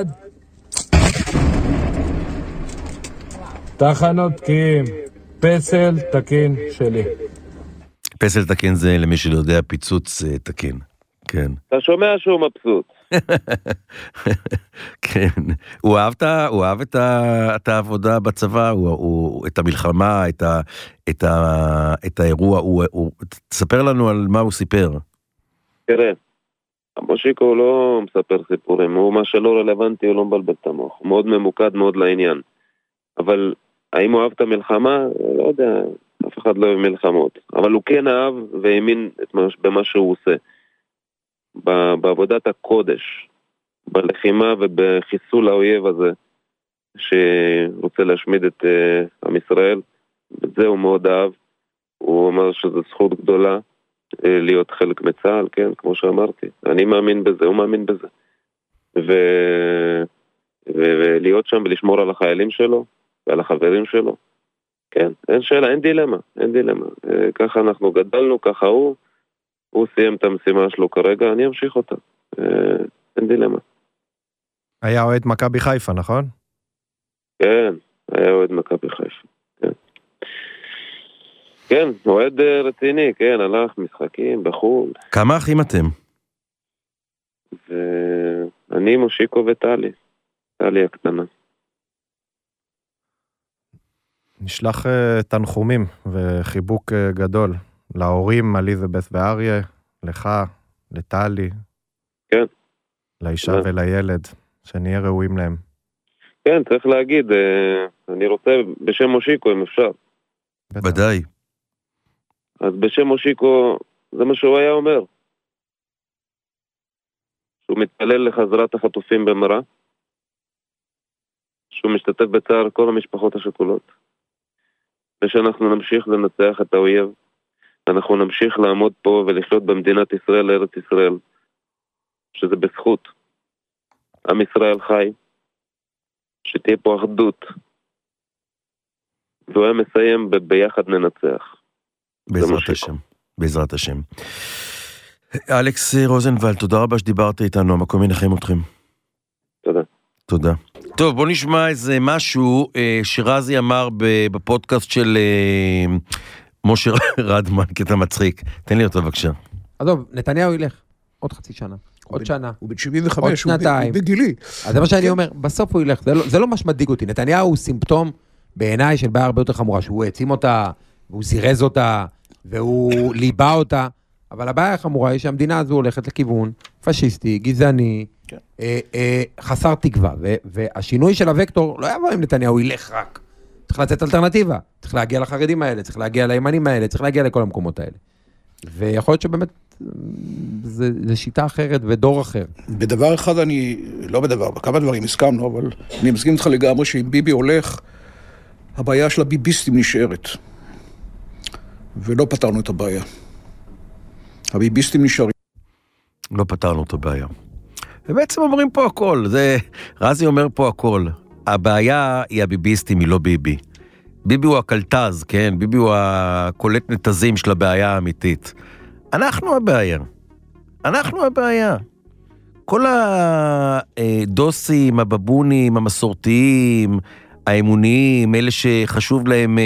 Speaker 6: תחנות תקיעים. פסל תקין שלי.
Speaker 4: פסל תקין זה, למי שלא יודע, פיצוץ תקין. כן.
Speaker 5: אתה שומע שהוא מבסוט.
Speaker 4: כן. הוא אהב את העבודה בצבא, את המלחמה, את האירוע. תספר לנו על מה הוא סיפר.
Speaker 5: תראה, מושיקו הוא לא מספר סיפורים, הוא מה שלא רלוונטי, הוא לא מבלבל את המוח. הוא מאוד ממוקד, מאוד לעניין. אבל האם הוא אהב את המלחמה? לא יודע, אף אחד לא אוהב מלחמות. אבל הוא כן אהב והאמין במה שהוא עושה. בעבודת הקודש, בלחימה ובחיסול האויב הזה, שרוצה להשמיד את עם ישראל, וזה הוא מאוד אהב. הוא אמר שזו זכות גדולה להיות חלק מצה"ל, כן, כמו שאמרתי. אני מאמין בזה, הוא מאמין בזה. ולהיות שם ולשמור על החיילים שלו ועל החברים שלו. כן, אין שאלה, אין דילמה. ככה אנחנו גדלנו, ככה הוא סיים את המשימה שלו כרגע, אני אמשיך אותה. אין דילמה.
Speaker 2: היה אוהד מכבי חיפה, נכון?
Speaker 5: כן, היה אוהד מכבי חיפה. כן, אוהד רציני, כן, הלך משחקים בחו"ל.
Speaker 4: כמה אחים אתם?
Speaker 5: אני, מושיקו וטלי. טלי הקטנה.
Speaker 2: נשלח תנחומים וחיבוק גדול להורים, אליזבת ואריה, לך, לטלי.
Speaker 5: כן.
Speaker 2: לאישה ולילד, שנהיה ראויים להם.
Speaker 5: כן, צריך להגיד, אני רוצה בשם מושיקו, אם אפשר.
Speaker 4: ודאי.
Speaker 5: אז בשם מושיקו, זה מה שהוא היה אומר. שהוא מתפלל לחזרת החטופים במראה, שהוא משתתף בצער כל המשפחות השכולות, ושאנחנו נמשיך לנצח את האויב, אנחנו נמשיך לעמוד פה ולחיות במדינת ישראל לארץ ישראל, שזה בזכות עם ישראל חי, שתהיה פה אחדות, והוא היה מסיים ביחד ננצח.
Speaker 4: בעזרת השם, בעזרת השם. אלכס רוזנבלד, תודה רבה שדיברת איתנו, המקום ינחם אתכם.
Speaker 5: תודה.
Speaker 4: תודה. טוב, בוא נשמע איזה משהו שרזי אמר בפודקאסט של משה רדמן, קטע מצחיק. תן לי אותו בבקשה.
Speaker 7: עזוב, נתניהו ילך עוד חצי שנה, עוד שנה.
Speaker 8: הוא בן 75,
Speaker 7: עוד שנתיים.
Speaker 8: הוא בגילי.
Speaker 7: אז זה מה שאני אומר, בסוף הוא ילך, זה לא מה שמדאיג אותי. נתניהו הוא סימפטום בעיניי של בעיה הרבה יותר חמורה, שהוא העצים אותה, והוא זירז אותה, והוא ליבה אותה, אבל הבעיה החמורה היא שהמדינה הזו הולכת לכיוון פשיסטי, גזעני, חסר תקווה, והשינוי של הוקטור לא יבוא אם נתניהו ילך רק. צריך לצאת אלטרנטיבה, צריך להגיע לחרדים האלה, צריך להגיע לימנים האלה, צריך להגיע לכל המקומות האלה. ויכול להיות שבאמת זה שיטה אחרת ודור אחר.
Speaker 8: בדבר אחד בכמה דברים הסכמנו, אבל אני מסכים איתך לגמרי שאם ביבי הולך, הבעיה של הביביסטים נשארת. ולא פתרנו את הבעיה. הביביסטים נשארים.
Speaker 4: לא פתרנו את הבעיה. ובעצם אומרים פה הכל, רזי אומר פה הכל. הבעיה היא הביביסטים, היא לא ביבי. ביבי הוא הקלטז, כן? ביבי הוא הקולט נתזים של הבעיה האמיתית. אנחנו הבעיה. אנחנו הבעיה. כל הדוסים, הבבונים, המסורתיים, האמוניים, אלה שחשוב להם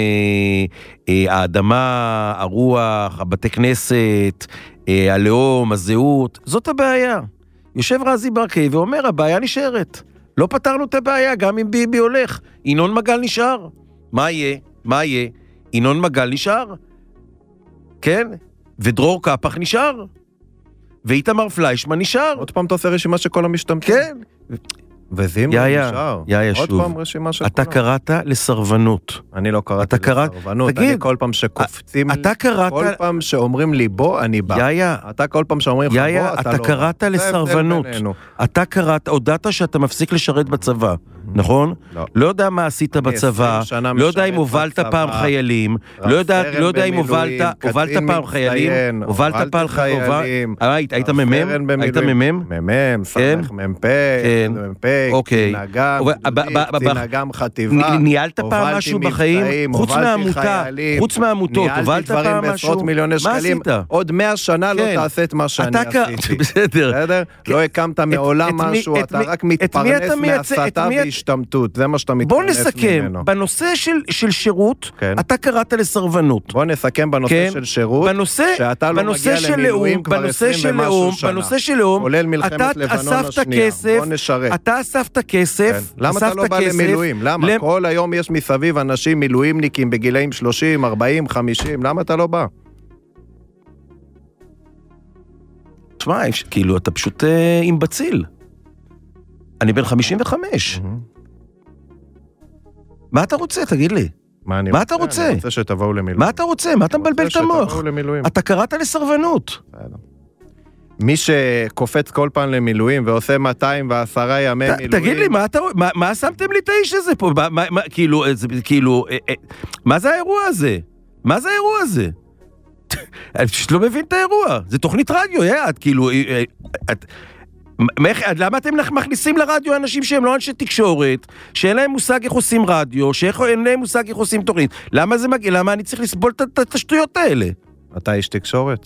Speaker 4: האדמה, הרוח, הבתי כנסת, הלאום, הזהות, זאת הבעיה. יושב רזי ברקאי ואומר, הבעיה נשארת. לא פתרנו את הבעיה, גם אם ביבי הולך. ינון מגל נשאר. מה יהיה? מה יהיה? ינון מגל נשאר. כן? ודרור קפח נשאר. ואיתמר פליישמן נשאר.
Speaker 2: עוד פעם אתה עושה רשימה של כל המשתמשים.
Speaker 4: כן.
Speaker 2: וזימר נשאר. עוד פעם רשימה של
Speaker 4: אתה קראת לסרבנות.
Speaker 2: אני לא קראתי לסרבנות. אני כל פעם שקופצים לי, כל פעם שאומרים לי בוא, אני בא. אתה כל פעם שאומרים לך בוא, אתה לא.
Speaker 4: אתה קראת לסרבנות. אתה קראת, הודעת שאתה מפסיק לשרת בצבא. נכון? לא יודע מה עשית בצבא, לא יודע אם הובלת פעם חיילים, לא יודע אם הובלת פעם חיילים, הובלת פעם חיילים, היית ממם? היית ממם?
Speaker 2: ממם, סמך מ"פ, קצין אג"ם חטיבה,
Speaker 4: ניהלת פעם משהו בחיים? חוץ מהעמותות, הובלת פעם משהו? מה עשית?
Speaker 2: עוד 100 שנה לא תעשה את מה שאני עשיתי. בסדר? לא הקמת מעולם משהו, אתה רק מתפרנס מהסתה והשתמטות, זה מה שאתה מתפרנס ממנו.
Speaker 4: בוא נסכם, בנושא של שירות, אתה קראת לסרבנות.
Speaker 2: בוא נסכם בנושא של שירות, שאתה לא מגיע למילואים כבר 20 ומשהו שנה.
Speaker 4: בנושא של לאום,
Speaker 2: כולל מלחמת לבנון השנייה. בוא נשרת.
Speaker 4: אתה אספת כסף,
Speaker 2: למה אתה לא בא למילואים? למה? כל היום יש מסביב אנשים מילואימניקים בגילאים 30, 40, 50, למה אתה לא בא?
Speaker 4: תשמע, כאילו אתה פשוט עם בציל. אני בן 55. מה אתה רוצה? תגיד לי. מה אתה רוצה?
Speaker 2: אני רוצה שתבואו למילואים.
Speaker 4: מה אתה רוצה? מה אתה מבלבל את המוח? אתה קראת לסרבנות.
Speaker 2: מי שקופץ כל פעם למילואים ועושה 210 ימי מילואים...
Speaker 4: תגיד לי, מה שמתם לי את האיש הזה פה? כאילו, מה זה האירוע הזה? מה זה האירוע הזה? אני פשוט לא מבין את האירוע. זה תוכנית רדיו, כאילו... למה אתם מכניסים לרדיו אנשים שהם לא אנשי תקשורת, שאין להם מושג איך עושים רדיו, שאין להם מושג איך עושים תוכנית? למה זה מגיע? למה אני צריך לסבול את השטויות האלה?
Speaker 2: אתה איש תקשורת?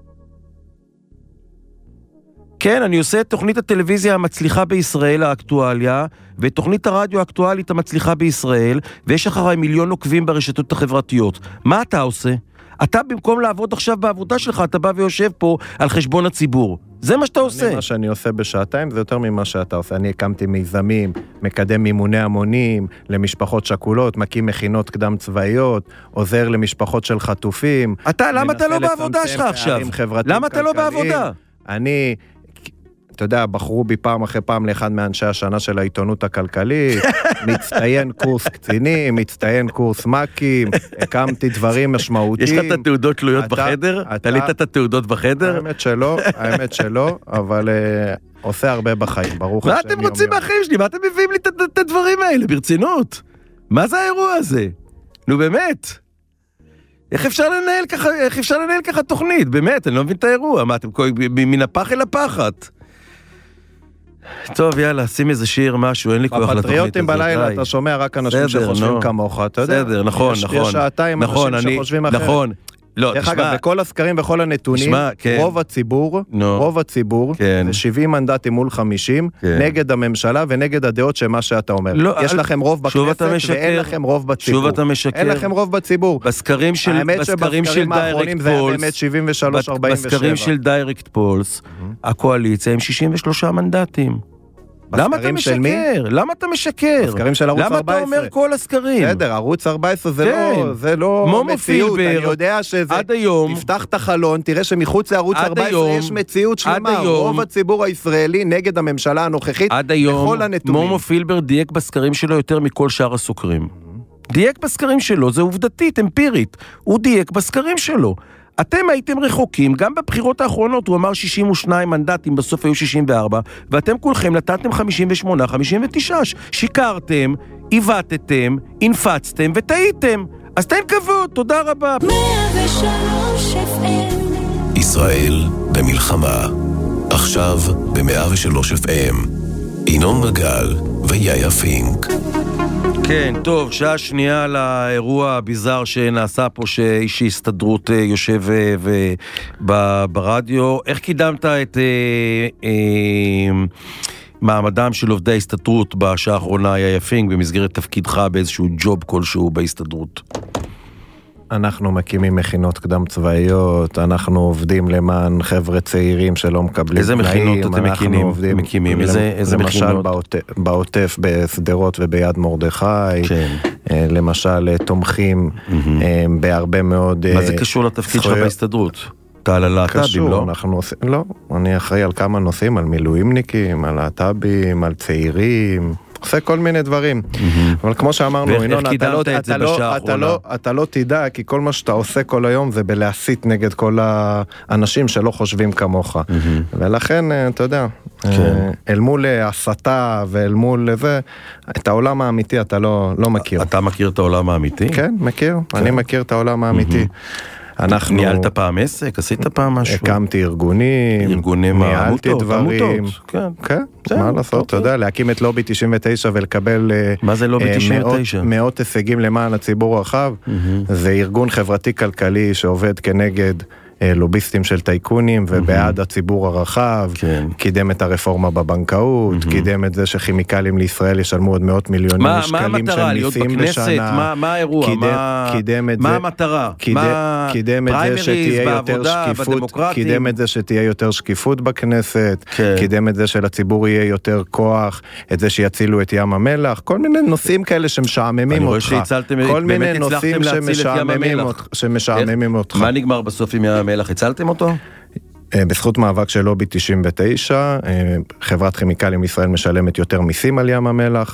Speaker 4: כן, אני עושה את תוכנית הטלוויזיה המצליחה בישראל, האקטואליה, ואת תוכנית הרדיו האקטואלית המצליחה בישראל, ויש אחריי 1,000,000 עוקבים ברשתות החברתיות. מה אתה עושה? אתה במקום לעבוד עכשיו בעבודה שלך, אתה בא ויושב פה על חשבון הציבור. זה מה שאתה עושה.
Speaker 2: מה שאני עושה בשעתיים זה יותר ממה שאתה עושה. אני הקמתי מיזמים, מקדם מימוני המונים למשפחות שכולות, מקים מכינות קדם צבאיות, עוזר למשפחות של חטופים.
Speaker 4: למה אתה לא בעבודה שלך עכשיו? למה אתה לא בעבודה?
Speaker 2: אני... אתה יודע, בחרו בי פעם אחרי פעם לאחד מאנשי השנה של העיתונות הכלכלית, מצטיין קורס קצינים, מצטיין קורס מקים, הקמתי דברים משמעותיים.
Speaker 4: יש לך את התעודות תלויות בחדר? תלית את התעודות בחדר?
Speaker 2: האמת שלא, אבל עושה הרבה בחיים, ברוך השם.
Speaker 4: מה אתם רוצים מהחיים שלי? מה אתם מביאים לי את הדברים האלה? ברצינות? מה זה האירוע הזה? נו באמת. איך אפשר לנהל ככה תוכנית? באמת, אני לא מבין את האירוע. מה, אתם מן הפח אל הפחת? טוב, יאללה, שים איזה שיר, משהו, אין לי כוח לתוכנית הזאת.
Speaker 2: בפטריוטים בלילה אתה שומע רק אנשים שחושבים כמוך, אתה יודע?
Speaker 4: בסדר, נכון.
Speaker 2: יש שעתיים אנשים שחושבים אחרת.
Speaker 4: נכון.
Speaker 2: דרך אגב, בכל הסקרים וכל הנתונים, רוב הציבור, זה 70 מנדטים מול 50, נגד הממשלה ונגד הדעות שמה שאתה אומר. יש לכם רוב בכנסת ואין לכם רוב בציבור.
Speaker 4: שוב אתה משקר.
Speaker 2: אין לכם רוב בציבור.
Speaker 4: בסקרים של דיירקט פולס, הקואליציה עם 63 מנדטים. למה אתה משקר? למה אתה משקר?
Speaker 2: בסקרים של ערוץ 14.
Speaker 4: למה אתה אומר כל הסקרים?
Speaker 2: בסדר, ערוץ 14 זה לא מציאות. אני יודע שזה...
Speaker 4: עד היום...
Speaker 2: תפתח את החלון, תראה שמחוץ לערוץ 14 יש מציאות שלמה. רוב הציבור הישראלי נגד הממשלה הנוכחית.
Speaker 4: עד היום, מומו פילבר דייק בסקרים שלו יותר מכל שאר הסוקרים. דייק בסקרים שלו, זה עובדתית, אמפירית. הוא דייק בסקרים שלו. אתם הייתם רחוקים, גם בבחירות האחרונות הוא אמר 62 מנדטים, בסוף היו 64, ואתם כולכם נתתם 58, 59, שיקרתם, עיוותתם, הנפצתם וטעיתם. אז תן כבוד, תודה רבה.
Speaker 1: 103 FM ישראל במלחמה, עכשיו ב-103 FM, ינון מגל ויאיה פינק.
Speaker 4: כן, טוב, שעה שנייה לאירוע הביזר שנעשה פה שאיש הסתדרות יושב ברדיו. איך קידמת את מעמדם של עובדי ההסתדרות בשעה האחרונה, יאיה פינק, במסגרת תפקידך באיזשהו ג'וב כלשהו בהסתדרות?
Speaker 2: אנחנו מקימים מכינות קדם צבאיות, אנחנו עובדים למען חבר'ה צעירים שלא מקבלים.
Speaker 4: איזה מכינות אתם מקימים? איזה מכינות?
Speaker 2: למשל בעוטף, בסדרות וביד מרדכי, למשל תומכים בהרבה מאוד...
Speaker 4: מה זה קשור לתפקיד שלך בהסתדרות? אתה על הלהט"בים, לא?
Speaker 2: לא, אני אחראי על כמה נושאים, על מילואימניקים, על להט"בים, על צעירים... עושה כל מיני דברים. אבל כמו שאמרנו, ינון, אתה לא תדע, כי כל מה שאתה עושה כל היום זה בלהסית נגד כל האנשים שלא חושבים כמוך. ולכן, אתה יודע, אל מול הסתה ואל מול זה, את העולם האמיתי אתה לא מכיר.
Speaker 4: אתה מכיר את העולם האמיתי?
Speaker 2: כן, מכיר. אני מכיר את העולם האמיתי.
Speaker 4: ניהלת פעם עסק? עשית פעם משהו?
Speaker 2: הקמתי ארגונים, ניהלתי דברים. כן, מה לעשות, אתה יודע, להקים את לובי 99 ולקבל...
Speaker 4: מה זה לובי 99?
Speaker 2: מאות הישגים למען הציבור הרחב. זה ארגון חברתי-כלכלי שעובד כנגד לוביסטים של טייקונים ובעד הציבור הרחב, קידם את הרפורמה בבנקאות, קידם את זה שכימיקלים לישראל ישלמו עוד מאות מיליונים שקלים של מיסים לשנה.
Speaker 4: מה האירוע? מה המטרה?
Speaker 2: קידם את זה שתהיה יותר שקיפות, קידם את זה שתהיה יותר שקיפות בכנסת, קידם את זה שלציבור יהיה יותר כוח, את זה שיצילו את ים המלח, כל מיני נושאים כאלה שמשעממים אותך. כל מיני נושאים שמשעממים אותך.
Speaker 4: מה נגמר בסוף עם ים המלח? הצלתם אותו?
Speaker 2: בזכות מאבק של לובי 99, חברת כימיקלים ישראל משלמת יותר מיסים על ים המלח,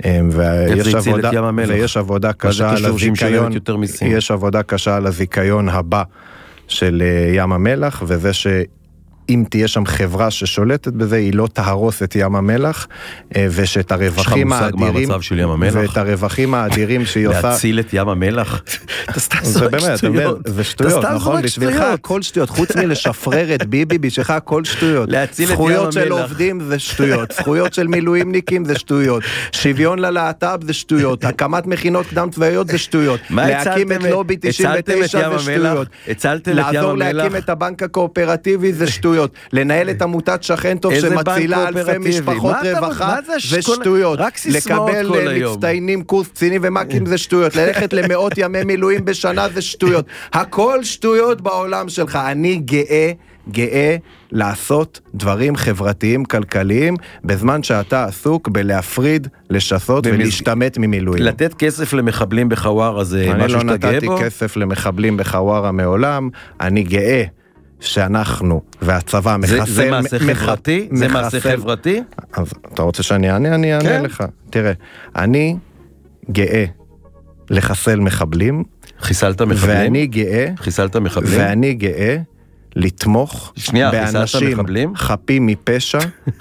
Speaker 2: ויש עבודה קשה על הזיקיון, יש עבודה קשה על הזיקיון הבא של ים המלח, וזה אם תהיה שם חברה ששולטת בזה, היא לא תהרוס את ים המלח, ושאת הרווחים האדירים, ואת הרווחים האדירים שהיא עושה...
Speaker 4: להציל את ים המלח?
Speaker 2: זה באמת, זה שטויות, נכון? בשבילך הכל שטויות, חוץ מלשפרר את ביבי, בשבילך הכל שטויות. זכויות של עובדים זה שטויות, זכויות של מילואימניקים זה שטויות, שוויון ללהט"ב זה שטויות, הקמת מכינות קדם צבאיות זה שטויות, להקים את לובי 99 זה שטויות, לעזור להקים את הבנק הקואופרטיבי זה שטויות, לנהל את עמותת שכן טוב שמצילה אלפי משפחות רווחה זה שטויות, לקבל מצטיינים קורס קצינים ומקים זה שטויות, ללכת למאות ימי מילואים בשנה זה שטויות, הכל שטויות בעולם שלך. אני גאה לעשות דברים חברתיים כלכליים בזמן שאתה עסוק בלהפריד, לשסות ולהשתמט ממילואים.
Speaker 4: לתת כסף למחבלים בחווארה זה משהו שתגאה בו?
Speaker 2: אני לא נתתי כסף למחבלים בחווארה מעולם, אני גאה שאנחנו והצבא מחסל...
Speaker 4: זה מעשה חברתי? זה מעשה חברתי?
Speaker 2: אז אתה רוצה שאני אענה? אני אענה לך. תראה, אני גאה לחסל מחבלים.
Speaker 4: חיסלת מחבלים?
Speaker 2: ואני גאה...
Speaker 4: חיסלת מחבלים?
Speaker 2: ואני גאה לתמוך באנשים חפים מפשע,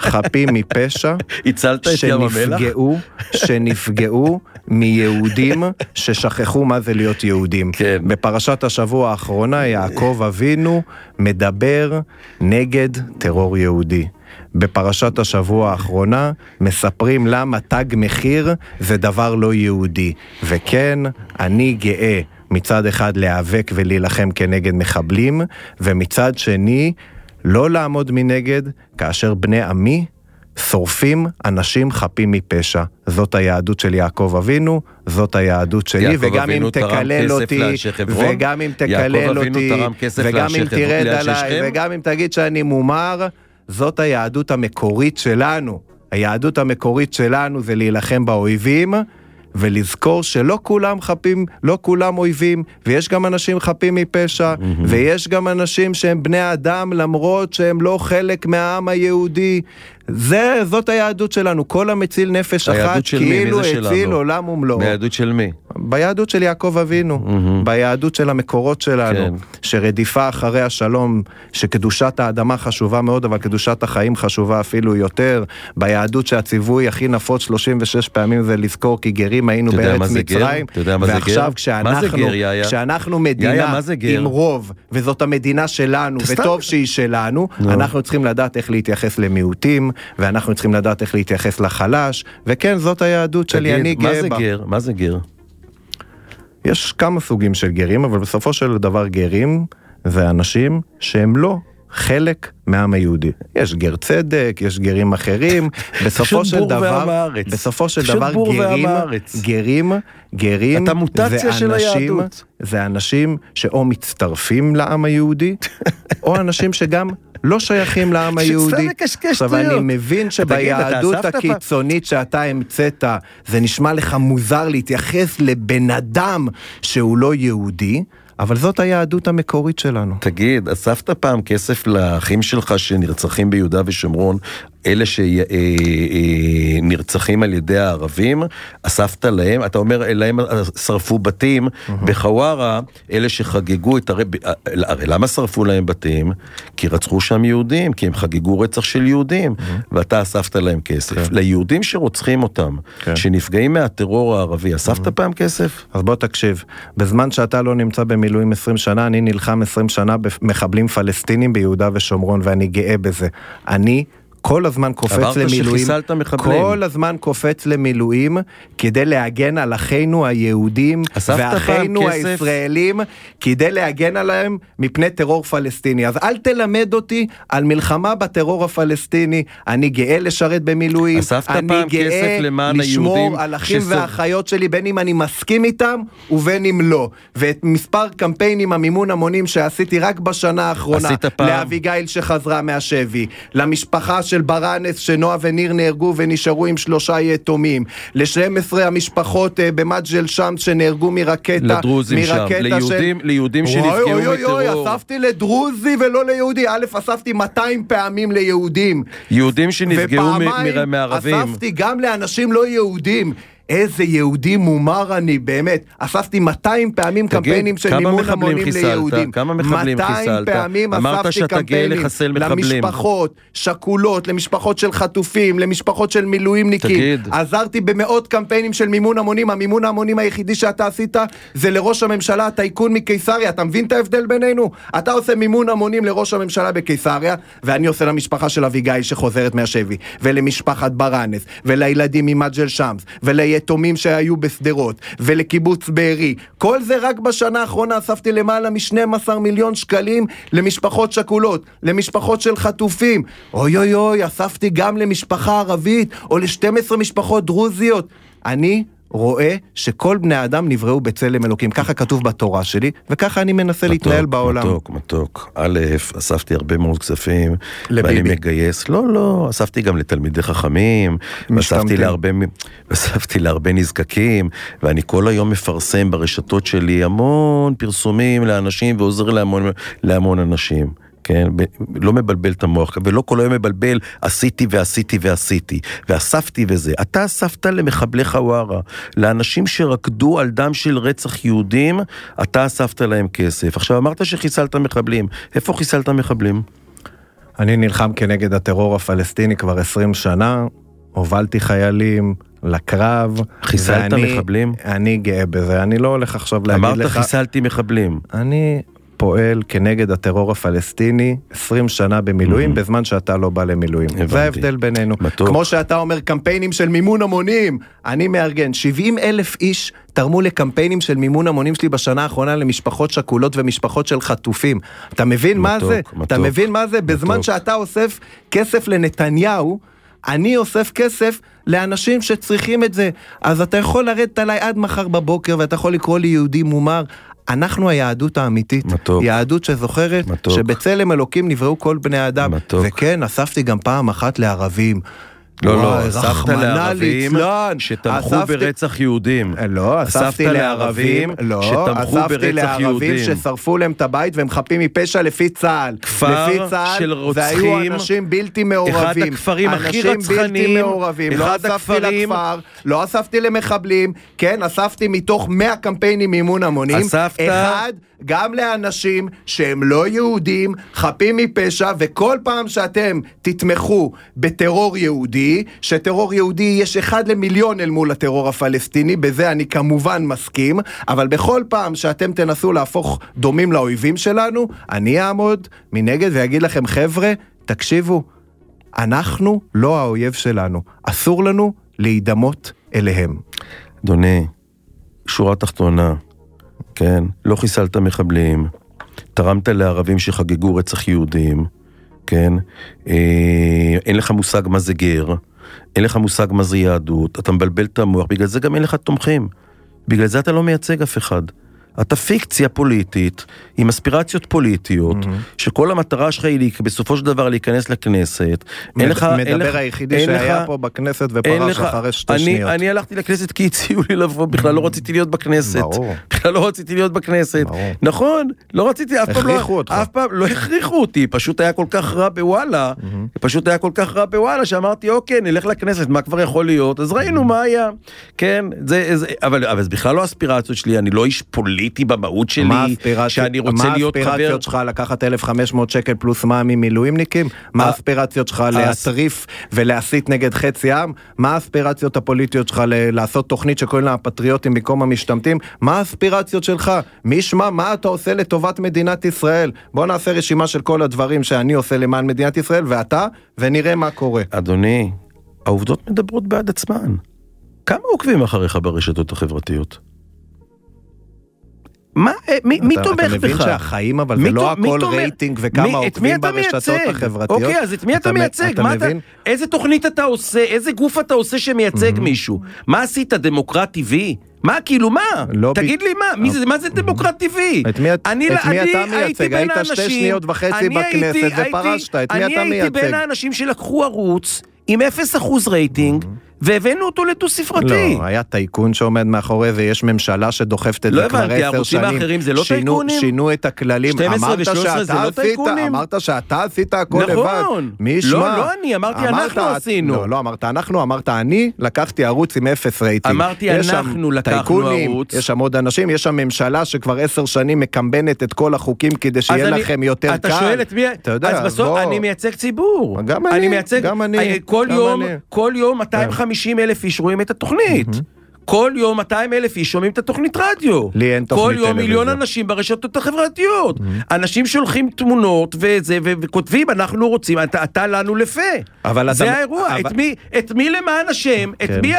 Speaker 4: הצלת את ים המלח?
Speaker 2: שנפגעו מיהודים ששכחו מה זה להיות יהודים.
Speaker 4: כן.
Speaker 2: בפרשת השבוע האחרונה יעקב אבינו מדבר נגד טרור יהודי. בפרשת השבוע האחרונה מספרים למה תג מחיר זה דבר לא יהודי. וכן, אני גאה מצד אחד להיאבק ולהילחם כנגד מחבלים, ומצד שני לא לעמוד מנגד כאשר בני עמי שורפים אנשים חפים מפשע. זאת היהדות של יעקב אבינו, זאת היהדות שלי, וגם אם תקלל אותי, וגם אם תקלל אותי, וגם אם תרד עליי, וגם אם תגיד שאני מומר, זאת היהדות המקורית שלנו. היהדות המקורית שלנו זה להילחם באויבים, ולזכור שלא כולם חפים, לא כולם אויבים, ויש גם אנשים חפים מפשע, ויש גם אנשים שהם בני אדם, למרות שהם לא חלק מהעם היהודי. זאת היהדות שלנו, כל המציל נפש אחת, כאילו הציל עולם ומלואו.
Speaker 4: ביהדות של מי?
Speaker 2: ביהדות של יעקב אבינו, ביהדות של המקורות שלנו, שרדיפה אחרי השלום, שקדושת האדמה חשובה מאוד, אבל קדושת החיים חשובה אפילו יותר, ביהדות שהציווי הכי נפוץ 36 פעמים זה לזכור כי גרים היינו בארץ מצרים, ועכשיו כשאנחנו מדינה עם רוב, וזאת המדינה שלנו, וטוב שהיא שלנו, אנחנו צריכים לדעת איך להתייחס למיעוטים, ואנחנו צריכים לדעת איך להתייחס לחלש, וכן, זאת היהדות שלי, אני גאה בה.
Speaker 4: מה זה גר?
Speaker 2: יש כמה סוגים של גרים, אבל בסופו של דבר גרים זה אנשים שהם לא חלק מהעם היהודי. יש גר צדק, יש גרים אחרים, בסופו של דבר גרים זה אנשים שאו מצטרפים לעם היהודי, או אנשים שגם לא שייכים לעם היהודי. עכשיו אני מבין שביהדות הקיצונית שאתה המצאת, זה נשמע לך מוזר להתייחס לבן אדם שהוא לא יהודי, אבל זאת היהדות המקורית שלנו.
Speaker 4: תגיד, אספת פעם כסף לאחים שלך שנרצחים ביהודה ושומרון, אלה שנרצחים על ידי הערבים, אספת להם, אתה אומר, להם שרפו בתים, בחווארה, אלה שחגגו את הרי למה שרפו להם בתים? כי רצחו שם יהודים, כי הם חגגו רצח של יהודים, ואתה אספת להם כסף. ליהודים שרוצחים אותם, שנפגעים מהטרור הערבי, אספת פעם כסף?
Speaker 2: אז בוא תקשיב, בזמן שאתה לא נמצא במילואים 20 שנה, אני נלחם 20 שנה במחבלים פלסטינים ביהודה ושומרון, ואני גאה בזה. אני כל הזמן קופץ למילואים, כל הזמן קופץ למילואים, כדי להגן על אחינו היהודים, ואחינו הישראלים, כדי להגן עליהם מפני טרור פלסטיני. אז אל תלמד אותי על מלחמה בטרור הפלסטיני, אני גאה לשרת במילואים, אני גאה לשמור על אחים ואחיות שלי, בין אם אני מסכים איתם, ובין אם לא. ואת מספר קמפיינים המימון המונים שעשיתי רק בשנה האחרונה, לאביגיל שחזרה מהשבי, למשפחה של ברנס שנועה וניר נהרגו ונשארו עם 3 יתומים, ל-12 המשפחות במג'ל שמס שנהרגו מרקטה,
Speaker 4: לדרוזים שם, ליהודים שנפגעו מטרור.
Speaker 2: אספתי לדרוזי ולא ליהודי, אספתי 200 פעמים ליהודים.
Speaker 4: יהודים שנפגעו מערבים.
Speaker 2: אספתי גם לאנשים לא יהודים. איזה יהודי מומר אני, באמת. אספתי 200 פעמים קמפיינים של מימון המונים ליהודים.
Speaker 4: כמה מחבלים חיסלת?
Speaker 2: 200 פעמים אספתי קמפיינים למשפחות שכולות, למשפחות של חטופים, למשפחות של מילואימניקים. עזרתי במאות קמפיינים של מימון המונים. המימון המונים היחידי שאתה עשית זה לראש הממשלה הטייקון מקיסריה. אתה מבין את ההבדל בינינו? אתה עושה מימון המונים לראש הממשלה בקיסריה, ואני עושה למשפחה של אביגיל שחוזרת מהשבי, ולמשפחת ברנס, ולילדים ממג'ל שמס, יתומים שהיו בסדרות, ולקיבוץ בארי. כל זה רק בשנה האחרונה אספתי למעלה מ-12 מיליון שקלים למשפחות שכולות, למשפחות של חטופים. אוי אוי אוי, אספתי גם למשפחה ערבית, או ל-12 משפחות דרוזיות. אני רואה שכל בני אדם נבראו בצלם אלוקים. ככה כתוב בתורה שלי, וככה אני מנסה להתנהל בעולם.
Speaker 4: מתוק. א', אספתי הרבה מאוד כספים, ואני מגייס. לא, אספתי גם לתלמידי חכמים, אספתי להרבה נזקקים, ואני כל היום מפרסם ברשתות שלי המון פרסומים לאנשים, ועוזר להמון אנשים. כן, לא מבלבל את המוח, ולא כל היום מבלבל, עשיתי ועשיתי ועשיתי, ואספתי וזה. אתה אספת למחבלי חווארה, לאנשים שרקדו על דם של רצח יהודים, אתה אספת להם כסף. עכשיו אמרת שחיסלת מחבלים, איפה חיסלת מחבלים?
Speaker 2: אני נלחם כנגד הטרור הפלסטיני כבר 20 שנה, הובלתי חיילים לקרב.
Speaker 4: חיסלת מחבלים?
Speaker 2: אני גאה בזה, אני לא הולך עכשיו להגיד לך...
Speaker 4: אמרת חיסלתי מחבלים.
Speaker 2: אני פועל כנגד הטרור הפלסטיני 20 שנה במילואים, בזמן שאתה לא בא למילואים. זה ההבדל בינינו. כמו שאתה אומר, קמפיינים של מימון המונים, אני מארגן, 70,000 איש תרמו לקמפיינים של מימון המונים שלי בשנה האחרונה למשפחות שכולות ומשפחות של חטופים. אתה מבין מה זה? אתה מבין מה זה? בזמן שאתה אוסף כסף לנתניהו, אני אוסף כסף לאנשים שצריכים את זה. אז אתה יכול לרדת עליי עד מחר בבוקר, ואתה יכול לקרוא לי יהודי מומר. אנחנו היהדות האמיתית, יהדות שזוכרת שבצלם אלוקים נבראו כל בני האדם. וכן, אספתי גם פעם אחת לערבים.
Speaker 4: לא, אספת לערבים שתמכו ברצח יהודים.
Speaker 2: לא, אספתי לערבים
Speaker 4: שתמכו ברצח יהודים.
Speaker 2: ששרפו להם את הבית והם חפים מפשע לפי צה"ל.
Speaker 4: כפר של רוצחים.
Speaker 2: והיו אנשים בלתי מעורבים.
Speaker 4: אחד הכפרים הכי רצחניים.
Speaker 2: לא אספתי לכפר, לא אספתי למחבלים. כן, אספתי מתוך 100 קמפיינים מימון המונים.
Speaker 4: אספת?
Speaker 2: אחד, גם לאנשים שהם לא יהודים, חפים מפשע, וכל פעם שאתם תתמכו בטרור יהודי, שטרור יהודי יש 1 למיליון אל מול הטרור הפלסטיני, בזה אני כמובן מסכים, אבל בכל פעם שאתם תנסו להפוך דומים לאויבים שלנו, אני אעמוד מנגד ויגיד לכם, חבר'ה, תקשיבו, אנחנו לא האויב שלנו, אסור לנו להידמות אליהם.
Speaker 4: אדוני, שורה תחתונה, כן, לא חיסלת מחבלים, תרמת לערבים שחגגו רצח יהודים, כן, אין לך מושג מה זה גר, אין לך מושג מה זה יהדות, אתה מבלבל את המוח, בגלל זה גם אין לך תומכים, בגלל זה אתה לא מייצג אף אחד. אתה פיקציה פוליטית, עם אספירציות פוליטיות, שכל המטרה שלך היא בסופו של דבר להיכנס לכנסת.
Speaker 2: מדבר היחידי שהיה פה בכנסת ופרש אחרי 2 שניות.
Speaker 4: אני הלכתי לכנסת כי הציעו לי לבוא, בכלל לא רציתי להיות בכנסת. בכלל לא רציתי להיות בכנסת. נכון, לא רציתי, אף פעם לא הכריחו אותי, פשוט היה כל כך רע בוואלה, שאמרתי, אוקיי, נלך לכנסת, מה כבר יכול להיות? אז ראינו מה היה. כן, אבל בכלל לא האספירציות שלי, אני לא איש פוליטי במהות שלי, שאני רוצה להיות חבר...
Speaker 2: מה האספירציות שלך לקחת 1,500 שקל פלוס מע"מ ממילואימניקים? מה האספירציות שלך להטריף ולהסית נגד חצי עם? מה האספירציות הפוליטיות שלך לעשות תוכנית שקוראים לה הפטריוטים במקום המשתמטים? מה האספירציות שלך? מי ישמע מה אתה עושה לטובת מדינת ישראל? בוא נעשה רשימה של כל הדברים שאני עושה למען מדינת ישראל, ואתה, ונראה מה קורה.
Speaker 4: אדוני, העובדות מדברות בעד עצמן. כמה עוקבים אחריך ברשתות החברתיות? מי תומך בך?
Speaker 2: אתה מבין שהחיים, אבל זה לא הכל רייטינג וכמה עוקבים ברשתות החברתיות.
Speaker 4: אוקיי, אז את מי אתה מייצג? איזה תוכנית אתה עושה? איזה גוף אתה עושה שמייצג מישהו? מה עשית? דמוקרט טבעי? מה, כאילו, מה? תגיד לי מה זה דמוקרט טבעי?
Speaker 2: את מי אתה מייצג? היית 2.5 שניות בכנסת ופרשת, את מי אתה מייצג?
Speaker 4: אני הייתי בין האנשים שלקחו ערוץ עם 0% רייטינג, והבאנו אותו לתוספרתי.
Speaker 2: לא, היה טייקון שעומד מאחורי זה, יש ממשלה שדוחפת את זה כבר 10 שנים.
Speaker 4: לא הבנתי, הערוצים האחרים זה לא טייקונים?
Speaker 2: שינו את הכללים.
Speaker 4: 12 ו-13 זה לא טייקונים?
Speaker 2: אמרת שאתה עשית הכל לבד.
Speaker 4: נכון.
Speaker 2: מי ישמע?
Speaker 4: לא אני, אמרתי אנחנו עשינו.
Speaker 2: לא אמרת אנחנו, אמרת אני לקחתי ערוץ עם 0 רייטינג.
Speaker 4: אמרתי אנחנו לקחנו ערוץ.
Speaker 2: יש שם עוד אנשים, יש שם ממשלה שכבר 10 שנים מקמבנת את כל החוקים כדי שיהיה לכם יותר קל.
Speaker 4: אתה שואל את מי? אז בסוף אני מייצג ציבור.
Speaker 2: גם אני.
Speaker 4: כל יום 250,000 איש רואים את התוכנית. כל יום 200,000 איש שומעים את התוכנית רדיו.
Speaker 2: לי אין תוכנית טלוויזיה.
Speaker 4: כל יום 1,000,000 אנשים ברשתות החברתיות. אנשים שולחים תמונות וכותבים, אנחנו רוצים, אתה לנו לפה. זה האירוע. את מי למען השם, את מי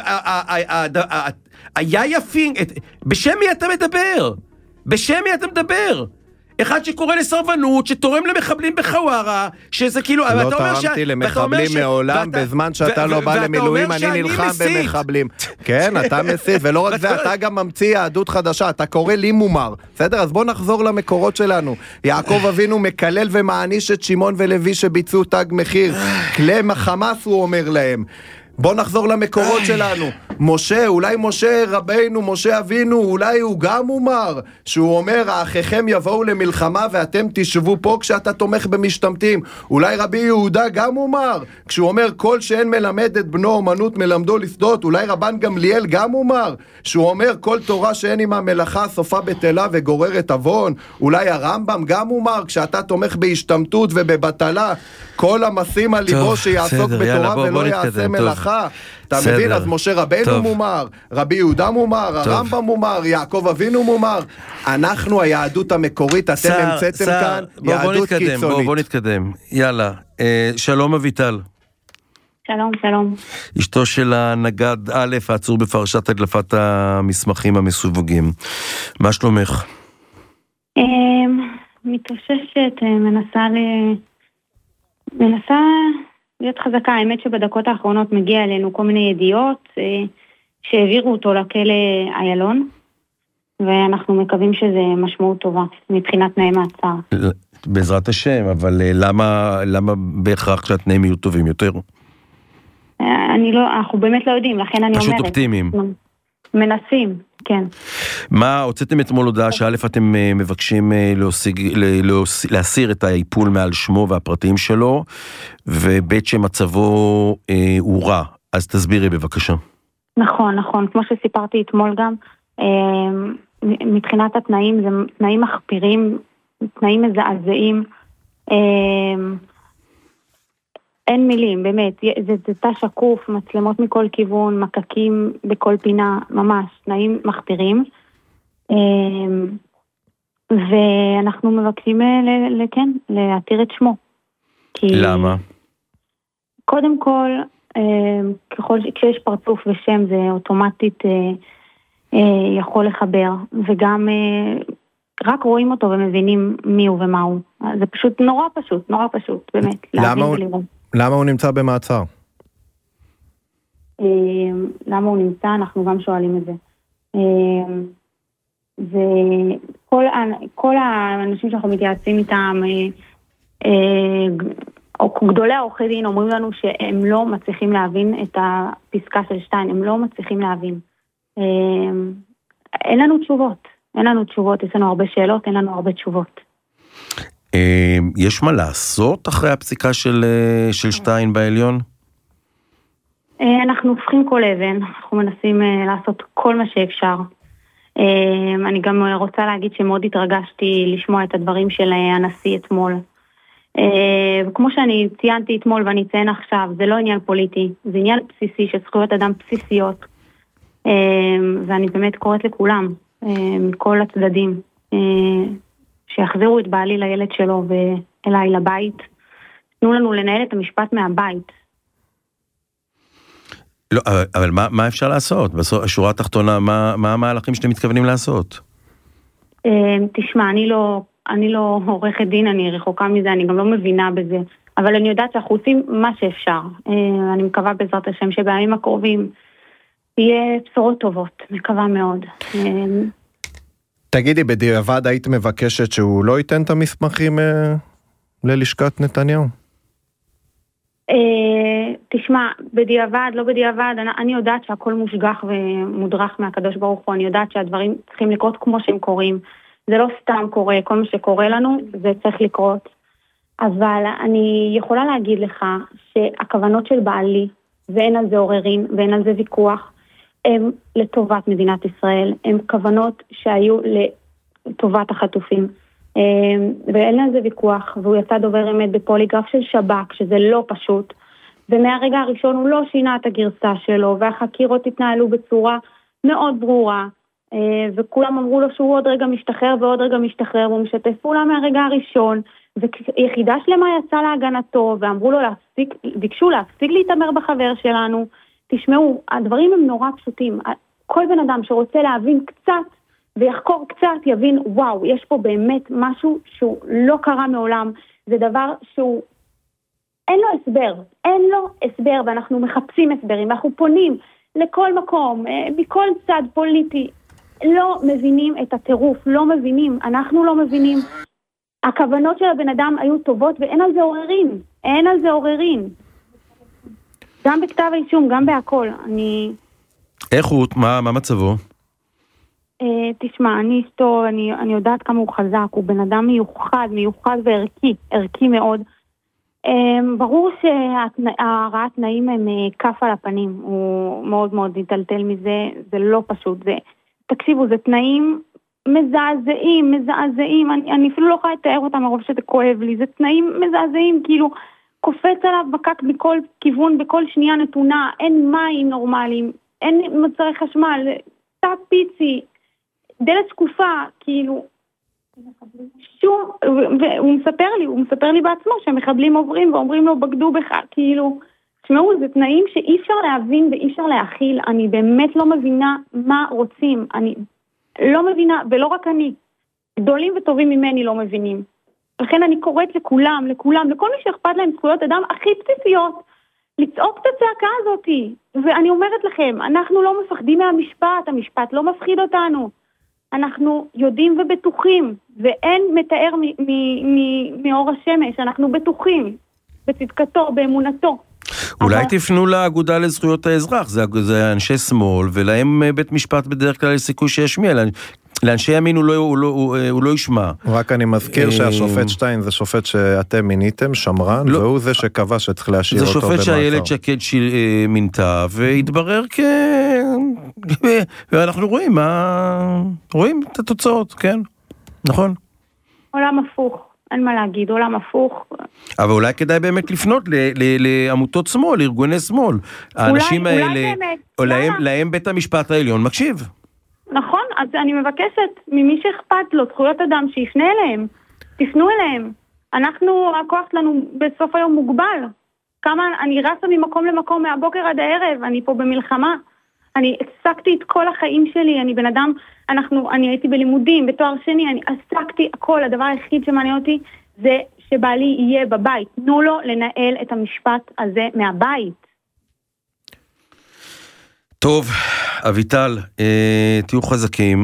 Speaker 4: היה יפים, בשם מי אתה מדבר? בשם מי אתה מדבר? אחד שקורא לסרבנות, שתורם למחבלים בחווארה, שזה כאילו...
Speaker 2: לא תרמתי למחבלים מעולם, בזמן שאתה לא בא למילואים, אני נלחם במחבלים. כן, אתה מסית, ולא רק זה, אתה גם ממציא יהדות חדשה, אתה קורא לי מומר. בסדר, אז בוא נחזור למקורות שלנו. יעקב אבינו מקלל ומעניש את שמעון ולוי שביצעו תג מחיר. כלי מחמאס הוא אומר להם. בוא נחזור למקורות שלנו. משה, אולי משה רבינו, משה אבינו, אולי הוא גם אומר, שהוא אומר, האחיכם יבואו למלחמה ואתם תשבו פה כשאתה תומך במשתמטים. אולי רבי יהודה גם אומר, כשהוא אומר, כל שאין מלמד את בנו אומנות מלמדו לשדות. אולי רבן גמליאל גם אומר, שהוא אומר, כל תורה שאין עם המלאכה סופה בטלה וגוררת אבון. אולי הרמב"ם גם אומר, כשאתה תומך בהשתמטות ובבטלה, כל המשים על ליבו שיעסוק בתורה ולא יעשה מלאכה. אתה מבין? אז משה רבינו מומר, רבי יהודה מומר, הרמב"ם מומר, יעקב אבינו מומר. אנחנו היהדות המקורית, אתם המצאתם כאן יהדות קיצונית.
Speaker 4: בוא נתקדם, יאללה. שלום אביטל.
Speaker 9: שלום, שלום.
Speaker 4: אשתו של הנגד א', העצור בפרשת הדלפת המסמכים המסווגים. מה שלומך?
Speaker 9: מתאוששת, מנסה להיות חזקה. האמת שבדקות האחרונות מגיע אלינו כל מיני ידיעות שהעבירו אותו לכלא איילון, ואנחנו מקווים שזה משמעות טובה מבחינת תנאי מעצר.
Speaker 4: בעזרת השם, אבל למה בהכרח שהתנאים יהיו טובים יותר?
Speaker 9: אנחנו באמת לא יודעים, לכן אני אומרת.
Speaker 4: פשוט אופטימיים.
Speaker 9: מנסים, כן.
Speaker 4: מה, הוצאתם אתמול הודעה שא' אתם מבקשים להסיר את האיפול מעל שמו והפרטים שלו, וב' שמצבו הוא רע. אז תסבירי בבקשה.
Speaker 9: נכון, נכון. כמו שסיפרתי אתמול גם, מבחינת התנאים, זה תנאים מחפירים, תנאים מזעזעים, אין מילים, באמת, זה תא שקוף, מצלמות מכל כיוון, מקקים בכל פינה, ממש, תנאים מחפירים. ואנחנו מבקשים, כן, להתיר את שמו.
Speaker 4: למה?
Speaker 9: קודם כל, כשיש פרצוף ושם, זה אוטומטית יכול לחבר, וגם רק רואים אותו ומבינים מי הוא ומה הוא. זה פשוט נורא פשוט, באמת.
Speaker 2: למה הוא נמצא במעצר?
Speaker 9: למה הוא נמצא? אנחנו גם שואלים את זה. וכל האנשים שאנחנו מתייעצים איתם, או גדולי העורכי דין אומרים לנו שהם לא מצליחים להבין את הפסקה של 2, הם לא מצליחים להבין. אין לנו תשובות, יש לנו הרבה שאלות, אין לנו הרבה תשובות.
Speaker 4: יש מה לעשות אחרי הפסיקה של 2 בעליון?
Speaker 9: אנחנו הופכים כל אבן, אנחנו מנסים לעשות כל מה שאפשר. אני גם רוצה להגיד שמאוד התרגשתי לשמוע את הדברים של הנשיא אתמול. כמו שאני ציינתי אתמול ואני אציין עכשיו, זה לא עניין פוליטי, זה עניין בסיסי של זכויות אדם בסיסיות. ואני באמת קוראת לכולם, מכל הצדדים, שיחזירו את בעלי לילד שלו ואליי לבית. תנו לנו לנהל את המשפט מהבית.
Speaker 4: לא, אבל מה אפשר לעשות? בשורה התחתונה, מה המהלכים שאתם מתכוונים לעשות?
Speaker 9: תשמע, אני לא עורכת דין, אני רחוקה מזה, אני גם לא מבינה בזה, אבל אני יודעת שאנחנו עושים מה שאפשר. אני מקווה בעזרת השם שבימים הקרובים יהיה בשורות טובות, מקווה מאוד.
Speaker 2: תגידי, בדיעבד היית מבקשת שהוא לא ייתן את המסמכים ללשכת נתניהו?
Speaker 9: תשמע, בדיעבד, לא בדיעבד, אני יודעת שהכל מושגח ומודרך מהקדוש ברוך הוא, אני יודעת שהדברים צריכים לקרות כמו שהם קורים, זה לא סתם קורה, כל מה שקורה לנו זה צריך לקרות, אבל אני יכולה להגיד לך שהכוונות של בעלי, ואין על זה עוררין ואין על זה ויכוח, הם לטובת מדינת ישראל, הם כוונות שהיו לטובת החטופים, ואין על זה ויכוח, והוא יצא דובר אמת בפוליגרף של שב"כ, שזה לא פשוט, ומהרגע הראשון הוא לא שינה את הגרסה שלו, והחקירות התנהלו בצורה מאוד ברורה, וכולם אמרו לו שהוא עוד רגע משתחרר ועוד רגע משתחרר, והוא משתף פעולה מהרגע הראשון, ויחידה שלמה יצאה להגנתו, ואמרו לו ביקשו להפסיק להתאמר בחבר שלנו. תשמעו, הדברים הם נורא פשוטים, כל בן אדם שרוצה להבין קצת, ויחקור קצת, יבין, וואו, יש פה באמת משהו שהוא לא קרה מעולם, זה דבר שהוא, אין לו הסבר, ואנחנו מחפשים הסברים, ואנחנו פונים לכל מקום, מכל צד פוליטי, לא מבינים את הטירוף, אנחנו לא מבינים, הכוונות של הבן אדם היו טובות, ואין על זה עוררין, גם בכתב האישום, גם בהכל.
Speaker 4: איך הוא? מה מצבו?
Speaker 9: תשמע, אני אשתו, אני יודעת כמה הוא חזק, הוא בן אדם מיוחד וערכי, ערכי מאוד. ברור שהרעת תנאים הם כף על הפנים, הוא מאוד מאוד נטלטל מזה, זה לא פשוט, תקשיבו, זה תנאים מזעזעים, אני אפילו לא יכולה לתאר אותם מרוב שזה כואב לי, זה תנאים מזעזעים, כאילו קופץ עליו בקק בכל כיוון, בכל שנייה נתונה, אין מים נורמליים, אין מוצרי חשמל, תא פיצי, דלת שקופה, כאילו, והוא מספר לי בעצמו שהמחבלים עוברים ואומרים לו בגדו בך, כאילו, תשמעו, זה תנאים שאי אפשר להבין ואי אפשר להכיל, אני באמת לא מבינה מה רוצים, אני לא מבינה, ולא רק אני, גדולים וטובים ממני לא מבינים. לכן אני קוראת לכולם, לכל מי שאכפת להם זכויות אדם הכי בסיסיות, לצעוק את הצעקה הזאת, ואני אומרת לכם, אנחנו לא מפחדים מהמשפט, המשפט לא מפחיד אותנו, אנחנו יודעים ובטוחים, ואין מתאר מאור השמש, אנחנו בטוחים, בצדקתו, באמונתו.
Speaker 4: אולי תפנו לאגודה לזכויות האזרח, זה אנשי שמאל, ולהם בית משפט בדרך כלל יש סיכוי שישמיע, לאנשי ימין הוא לא ישמע.
Speaker 2: רק אני מזכיר שהשופט שטיין זה שופט שאתם מיניתם, שמרן, והוא זה שקבע שצריך להשאיר אותו במעצר.
Speaker 4: זה שופט שהילד שקד מינתה, והתברר ואנחנו רואים את התוצאות, כן? נכון?
Speaker 9: עולם הפוך. אין מה להגיד, עולם הפוך.
Speaker 4: אבל אולי כדאי באמת לפנות לעמותות שמאל, לארגוני שמאל. האנשים האלה, להם בית המשפט העליון מקשיב.
Speaker 9: נכון, אז אני מבקשת ממי שאכפת לו, זכויות אדם, שיפנה אליהם. תפנו אליהם. הכוח שלנו בסוף היום מוגבל. אני רצה ממקום למקום מהבוקר עד הערב, אני פה במלחמה. אני עסקתי את כל החיים שלי, אני בן אדם, אני הייתי בלימודים, בתואר שני, אני עסקתי הכל, הדבר היחיד שמעניין אותי זה שבעלי יהיה בבית, תנו לו לנהל את המשפט הזה מהבית.
Speaker 4: טוב, אביטל, תהיו חזקים,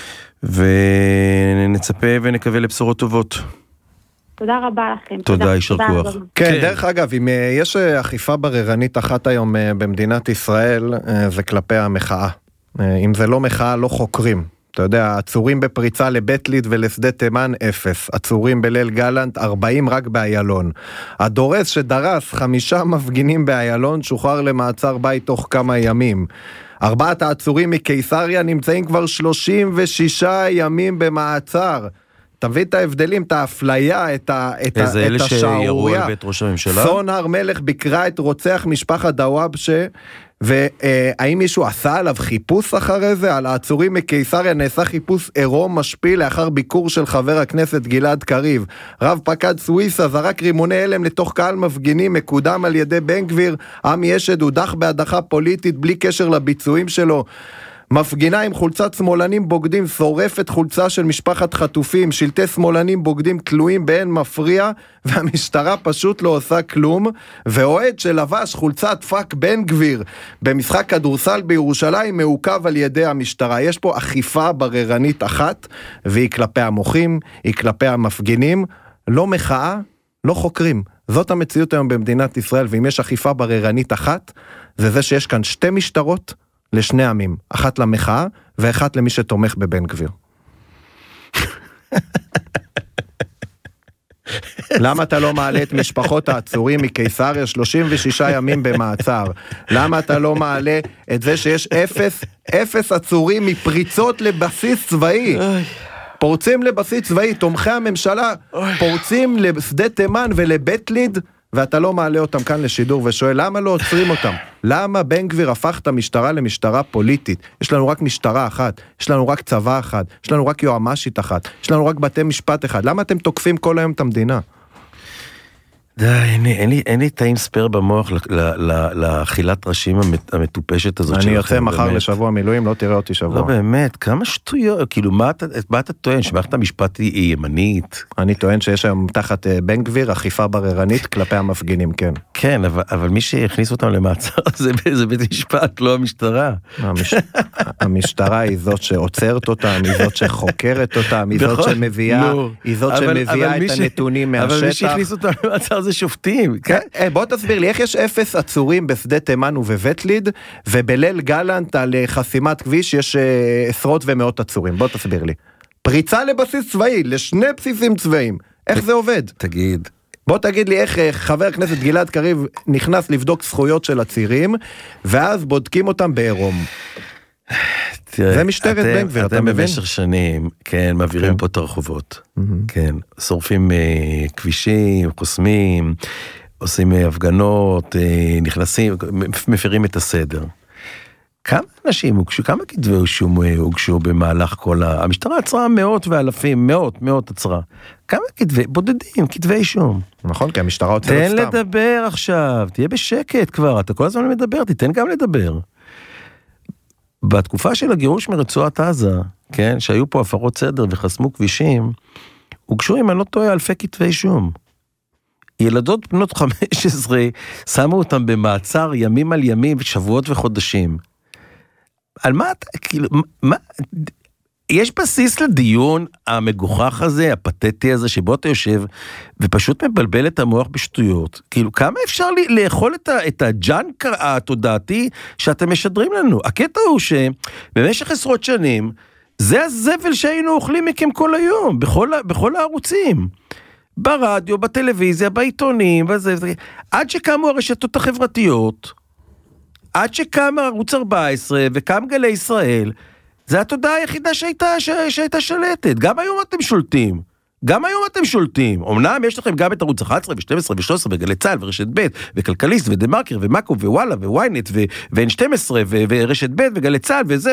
Speaker 4: ונצפה ונקווה לבשורות טובות.
Speaker 9: תודה רבה לכם.
Speaker 4: תודה, יישר כוח.
Speaker 2: כן, דרך אגב, אם יש אכיפה בררנית אחת היום במדינת ישראל, זה כלפי המחאה. אם זה לא מחאה, לא חוקרים. אתה יודע, עצורים בפריצה לבית ליד ולשדה תימן 0, עצורים בליל גלנט 40 רק באיילון. הדורס שדרס 5 מפגינים באיילון שוחרר למעצר בית תוך כמה ימים. 4 העצורים מקיסריה נמצאים כבר 36 ימים במעצר. תביא את ההבדלים, את האפליה, את השערוריה.
Speaker 4: אלה שירו על בית ראש הממשלה?
Speaker 2: סון הר מלך ביקרה את רוצח משפחת דוואבשה, והאם מישהו עשה עליו חיפוש אחרי זה? על העצורים מקיסריה נעשה חיפוש עירום משפיל לאחר ביקור של חבר הכנסת גלעד קריב. רב פקד סוויסה זרק רימוני הלם לתוך קהל מפגינים מקודם על ידי בן גביר. עמי אשד הודח בהדחה פוליטית בלי קשר לביצועים שלו. מפגינה עם חולצת שמאלנים בוגדים שורפת חולצה של משפחת חטופים, שלטי שמאלנים בוגדים תלויים באין מפריע, והמשטרה פשוט לא עושה כלום, ואוהד שלבש חולצת פאק בן גביר במשחק כדורסל בירושלים מעוכב על ידי המשטרה. יש פה אכיפה בררנית אחת, והיא כלפי המוחים, היא כלפי המפגינים, לא מחאה, לא חוקרים. זאת המציאות היום במדינת ישראל, ואם יש אכיפה בררנית אחת, זה שיש כאן 2 משטרות, לשני עמים, אחת למחאה ואחת למי שתומך בבן גביר. למה אתה לא מעלה את משפחות העצורים מקיסריה 36 ימים במעצר? למה אתה לא מעלה את זה שיש 0 עצורים מפריצות לבסיס צבאי? פורצים לבסיס צבאי, תומכי הממשלה פורצים לשדה תימן ולבית ליד, ואתה לא מעלה אותם כאן לשידור ושואל למה לא עוצרים אותם? למה בן גביר הפך את המשטרה למשטרה פוליטית? יש לנו רק משטרה אחת, יש לנו רק צבא אחד, יש לנו רק יועמ"שית אחת, יש לנו רק בתי משפט אחד. למה אתם תוקפים כל היום את המדינה?
Speaker 4: די, אין לי טעים ספר במוח לאכילת ראשים המטופשת הזאת שלכם.
Speaker 2: אני יוצא מחר לשבוע מילואים, לא תראה אותי שבוע.
Speaker 4: לא באמת, כמה שטויות, כאילו מה אתה טוען? שמערכת המשפט היא ימנית?
Speaker 2: אני טוען שיש היום תחת בן גביר אכיפה בררנית כלפי המפגינים, כן.
Speaker 4: כן, אבל מי שהכניס אותם למעצר זה בית משפט, לא המשטרה.
Speaker 2: המשטרה היא זאת שעוצרת אותם, היא זאת שחוקרת אותם, היא זאת שמביאה את הנתונים מהשטח.
Speaker 4: אבל מי שהכניס אותם למעצר זה שופטים.
Speaker 2: בוא תסביר לי, איך יש 0 עצורים בשדה תימן ובבית ליד, ובליל גלנט על חסימת כביש יש עשרות ומאות עצורים? בוא תסביר לי. פריצה לבסיס צבאי, לשני בסיסים צבאיים. איך זה עובד?
Speaker 4: תגיד.
Speaker 2: בוא תגיד לי איך חבר הכנסת גלעד קריב נכנס לבדוק זכויות של עצירים, ואז בודקים אותם בעירום. זה משטרת בן גביר, אתה מבין?
Speaker 4: אתם במשך שנים, כן, מעבירים פה את הרחובות. כן, שורפים כבישים, חוסמים, עושים הפגנות, נכנסים, מפרים את הסדר. כמה אנשים הוגשו, כמה כתבי הוגשו במהלך כל המשטרה עצרה מאות ואלפים, מאות עצרה. כמה כתבי, בודדים, כתבי אישום.
Speaker 2: נכון, כי המשטרה עוצרת סתם.
Speaker 4: תן לדבר עכשיו, תהיה בשקט כבר, אתה כל הזמן מדבר, תיתן גם לדבר. בתקופה של הגירוש מרצועת עזה, כן, שהיו פה הפרות סדר וחסמו כבישים, הוגשו, אם אני לא טועה, אלפי כתבי אישום. ילדות בנות 15, שמו אותם במעצר ימים על ימים, שבועות וחודשים. על מה אתה, כאילו, מה, יש בסיס לדיון המגוחך הזה, הפתטי הזה, שבו אתה יושב, ופשוט מבלבל את המוח בשטויות. כאילו, כמה אפשר לאכול את הג'אנק התודעתי שאתם משדרים לנו? הקטע הוא שבמשך עשרות שנים, זה הזבל שהיינו אוכלים מכם כל היום, בכל הערוצים. ברדיו, בטלוויזיה, בעיתונים, עד שקמו הרשתות החברתיות, עד שקם ערוץ 14 וקם גלי ישראל, זה התודעה היחידה שהייתה שלטת. גם היום אתם שולטים. אמנם יש לכם גם את ערוץ 11 ו-12 ו-13 וגלי צהל ורשת ב' וכלכליסט ודמרקר ומאקו ווואלה וויינט ו-N12 ורשת ב' וגלי צהל וזה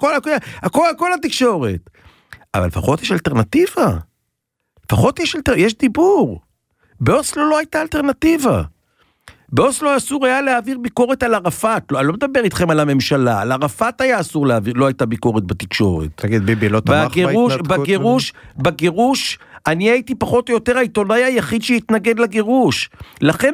Speaker 4: הכל התקשורת. אבל לפחות יש אלטרנטיבה. יש דיבור. באוסלו לא הייתה אלטרנטיבה. באוסלו אסור היה להעביר ביקורת על ערפאת, אני לא מדבר איתכם על הממשלה, על ערפאת היה אסור להעביר, לא הייתה ביקורת בתקשורת.
Speaker 2: תגיד, ביבי לא תמך
Speaker 4: בגירוש, אני הייתי פחות או יותר העיתונאי היחיד שהתנגד לגירוש. לכן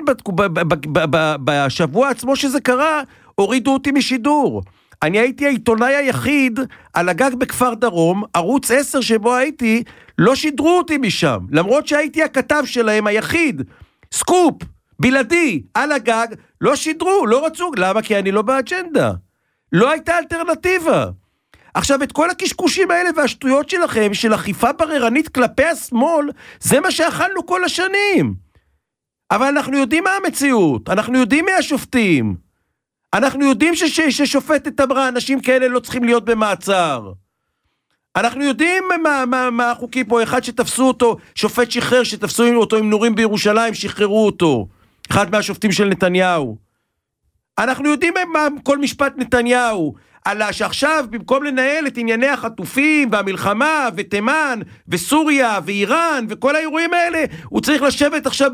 Speaker 4: בשבוע עצמו שזה קרה, הורידו אותי משידור. אני הייתי העיתונאי היחיד על הגג בכפר דרום, ערוץ 10 שבו הייתי, לא שידרו אותי משם, למרות שהייתי הכתב שלהם היחיד. סקופ! בלעדי, על הגג, לא שידרו, לא רצו, למה? כי אני לא באג'נדה. לא הייתה אלטרנטיבה. עכשיו, את כל הקשקושים האלה והשטויות שלכם, של אכיפה בררנית כלפי השמאל, זה מה שאכלנו כל השנים. אבל אנחנו יודעים מה המציאות, אנחנו יודעים מי השופטים. אנחנו יודעים ששופטת אמרה, אנשים כאלה לא צריכים להיות במעצר. אנחנו יודעים מה החוקי פה, אחד שתפסו אותו, שופט שחרר, שתפסו אותו עם נורים בירושלים, שחררו אותו. אחד מהשופטים של נתניהו. אנחנו יודעים מה כל משפט נתניהו, על שעכשיו במקום לנהל את ענייני החטופים והמלחמה ותימן וסוריה ואיראן וכל האירועים האלה, הוא צריך לשבת עכשיו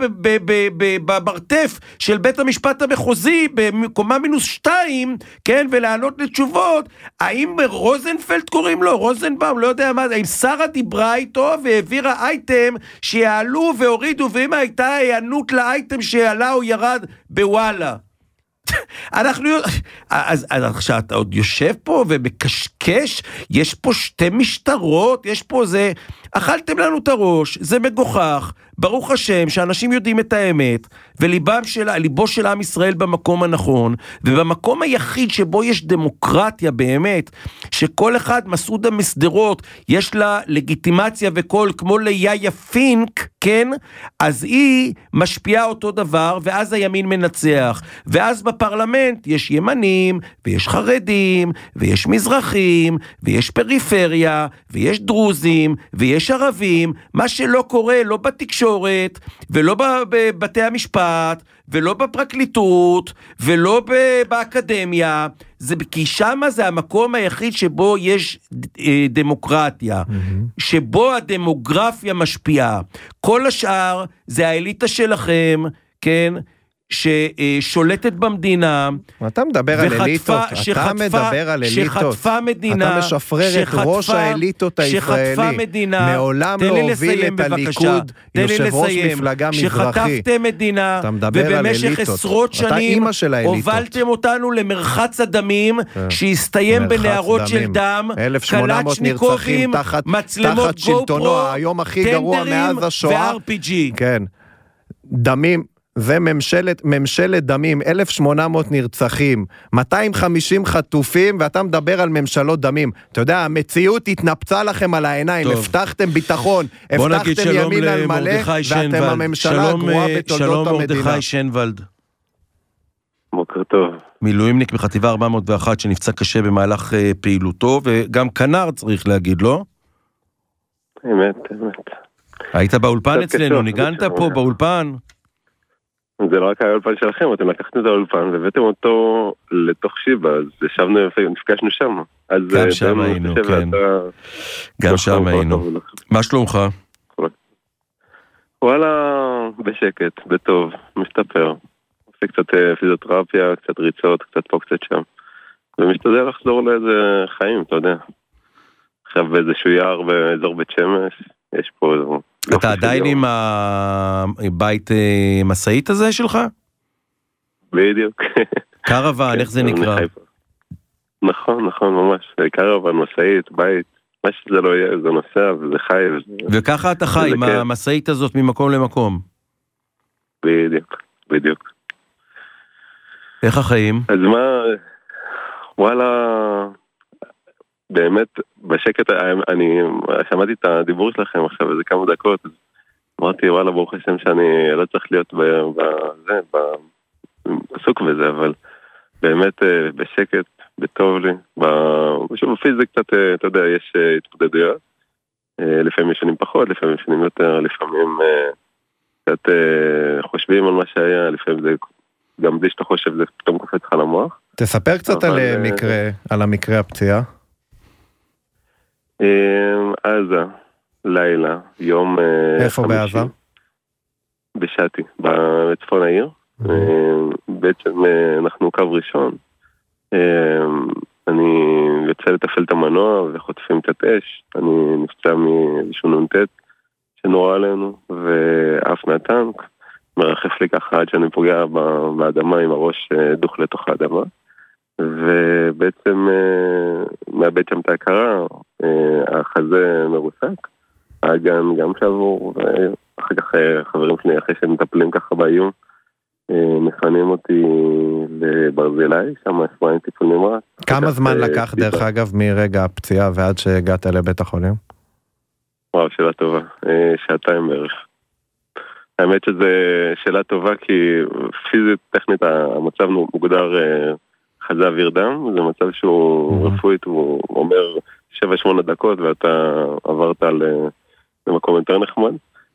Speaker 4: במרתף של בית המשפט המחוזי בקומה -2, כן, ולענות לתשובות. האם רוזנפלד קוראים לו, רוזנבאום, לא יודע מה, האם שרה דיברה איתו והעבירה אייטם שיעלו והורידו, ואם הייתה הענות לאייטם שעלה או ירד בוואלה. אז כשאתה עוד יושב פה ומקשקש, יש פה שתי משטרות, יש פה זה, אכלתם לנו את הראש, זה מגוחך, ברוך השם שאנשים יודעים את האמת, וליבו של עם ישראל במקום הנכון, ובמקום היחיד שבו יש דמוקרטיה באמת, שכל אחד מסעודה מסדרות, יש לה לגיטימציה וכל, כמו ליאיה פינק, כן? אז היא משפיעה אותו דבר, ואז הימין מנצח, ואז בפרלמנט יש ימנים, ויש חרדים, ויש מזרחים, ויש פריפריה, ויש דרוזים, ויש ערבים, מה שלא קורה, לא בתקשורת, ולא בבתי המשפט, ולא בפרקליטות, ולא באקדמיה, כי שמה זה המקום היחיד שבו יש דמוקרטיה, שבו הדמוגרפיה משפיעה. כל השאר זה האליטה שלכם, כן? ששולטת במדינה,
Speaker 2: אתה מדבר על אליטות,
Speaker 4: שחטפה מדינה,
Speaker 2: אתה משפרר את ראש האליטות הישראלי, מעולם לא הוביל את הליכוד, יושב ראש מפלגה מזרחי,
Speaker 4: שחטפתם מדינה, ובמשך עשרות שנים הובלתם אותנו למרחץ הדמים, שהסתיים בנהרות של דם,
Speaker 2: 1800 נרצחים תחת שלטונו, היום הכי גרוע מאז השואה,
Speaker 4: ו-RPG.
Speaker 2: כן. דמים, זה ממשלת דמים, 1,800 נרצחים, 250 חטופים, ואתה מדבר על ממשלות דמים. אתה יודע, המציאות התנפצה לכם על העיניים, הבטחתם ביטחון, הבטחתם ימין על מלא, ואתם הממשלה הגרועה בתולדות המדינה.
Speaker 4: שלום מרדכי שנוולד.
Speaker 5: בוקר טוב.
Speaker 4: מילואימניק בחטיבה 401 שנפצע קשה במהלך פעילותו, וגם כנר צריך להגיד, לא?
Speaker 5: אמת.
Speaker 4: היית באולפן אצלנו, ניגנת פה באולפן.
Speaker 5: זה לא רק האולפן שלכם, אתם לקחתם את האולפן והבאתם אותו לתוך שיבה, אז ישבנו, נפגשנו שם.
Speaker 4: גם שם היינו, כן. גם שם היינו. מה שלומך?
Speaker 5: וואלה, בשקט, בטוב, משתפר. עושה קצת פיזיותרפיה, קצת ריצות, קצת פה, קצת שם. ומשתדל לחזור לאיזה חיים, אתה יודע. עכשיו באיזשהו יער באזור בית שמש, יש פה...
Speaker 4: אתה עדיין עם הבית מסעית הזה שלך?
Speaker 5: בדיוק.
Speaker 4: קרוון, איך זה נקרא?
Speaker 5: נכון, ממש. קרוון, מסעית, בית, מה שזה לא יהיה, זה נוסע וזה חי.
Speaker 4: וככה אתה חי עם המסעית הזאת ממקום למקום?
Speaker 5: בדיוק.
Speaker 4: איך החיים?
Speaker 5: אז מה, וואלה... באמת, בשקט, אני שמעתי את הדיבור שלכם עכשיו איזה כמה דקות, אמרתי, וואלה, ברוך השם שאני לא צריך להיות עסוק בזה, אבל באמת בשקט, בטוב לי, בפיזי קצת, אתה יודע, יש התמודדויות, לפעמים ישנים פחות, לפעמים ישנים יותר, לפעמים קצת חושבים על מה שהיה, לפעמים זה גם בלי שאתה חושב, זה פתאום קופץ לך למוח.
Speaker 2: תספר קצת על המקרה הפציעה.
Speaker 5: עזה, לילה, יום...
Speaker 2: איפה בעזה?
Speaker 5: בשעתי, בצפון העיר. בעצם אנחנו קו ראשון. אני יוצא לתפעל את המנוע וחוטפים קצת אש. אני נפצע מאיזשהו נ"ט שנורא עלינו, ואף מהטנק. מרחף לי ככה עד שאני פוגע באדמה עם הראש דוך לתוך האדמה. ובעצם מאבד שם את ההכרה, החזה מרוסק, האגן גם שעבור, ואחר כך חברים שלי, אחרי שהם מטפלים ככה באיום, מפנים אותי לברזילי, שם שבועיים טיפול נמרץ.
Speaker 2: כמה זמן לקח דרך אגב מרגע הפציעה ועד שהגעת לבית החולים?
Speaker 5: וואו, שאלה טובה, 2 שעות בערך. האמת שזו שאלה טובה כי פיזית, טכנית, המצב מוגדר חזה אוויר דם, זה מצב שהוא רפואית, הוא אומר 7-8 דקות ואתה עברת למקום יותר נחמד,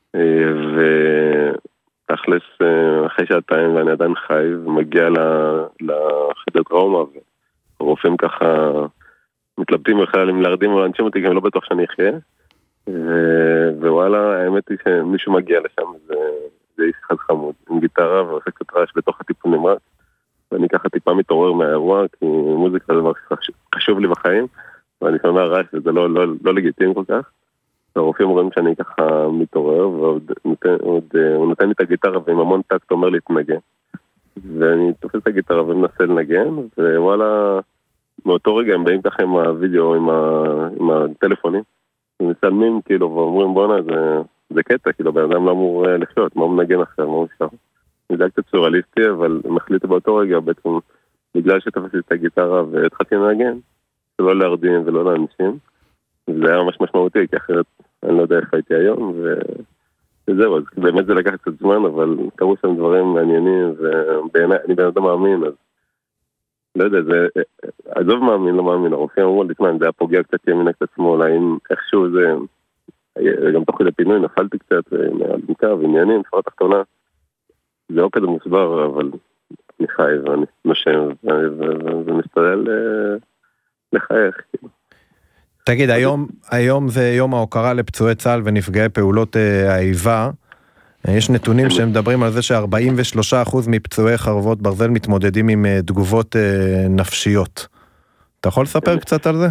Speaker 5: ותכלס אחרי 2 שעות ואני עדיין חי ומגיע לחדר טראומה, ורופאים ככה מתלבטים בכלל אם להרדים או להנשים אותי, כי אני לא בטוח שאני אחיה, ווואלה, האמת היא שמישהו מגיע לשם, זה איש חד חמוד, עם גיטרה ועושה קצת רעש בתוך הטיפול נמרץ, ואני ככה טיפה מתעורר מהאירוע, כי מוזיקה זה דבר שחשוב לי בחיים, ואני שומע רעש וזה לא לגיטימי כל כך. הרופאים רואים שאני ככה מתעורר, והוא נותן לי את הגיטרה, ועם המון טקט אומר לי תנגן. ואני תופס את הגיטרה ומנסה לנגן, ווואלה, מאותו רגע הם באים ככה עם הווידאו, עם הטלפונים, ומצלמים כאילו, ואומרים בואנה, זה קטע, כאילו, בן אדם לא אמור לחיות, מה הוא מנגן עכשיו, מה הוא שר. זה היה קצת סוריאליסטי, אבל הם החליטו באותו רגע, בעצם, בגלל שתפסתי את הגיטרה והתחלתי לנגן, לא להרדים ולא לאנשים, וזה היה ממש משמעותי, כי אחרת אני לא יודע איך הייתי היום, וזהו, אז באמת זה לקח קצת זמן, אבל קרו שם דברים מעניינים, ובעיניי, אני בן אדם מאמין, אז לא יודע, זה, עזוב מאמין, לא מאמין, הרופאים אמרו לי, זה היה פוגע קצת ימינה, קצת שמאלה, אם איכשהו זה, גם תוך כדי פינוי נפלתי קצת, מהלמקה ועניינים, שורה תחתונה, זה לא כזה מוסבר, אבל אני חי ואני נושם, ומשתדל לחייך.
Speaker 2: תגיד, היום זה יום ההוקרה לפצועי צה"ל ונפגעי פעולות האיבה. יש נתונים שמדברים על זה ש43% מפצועי חרבות ברזל מתמודדים עם תגובות נפשיות. אתה יכול לספר קצת על זה?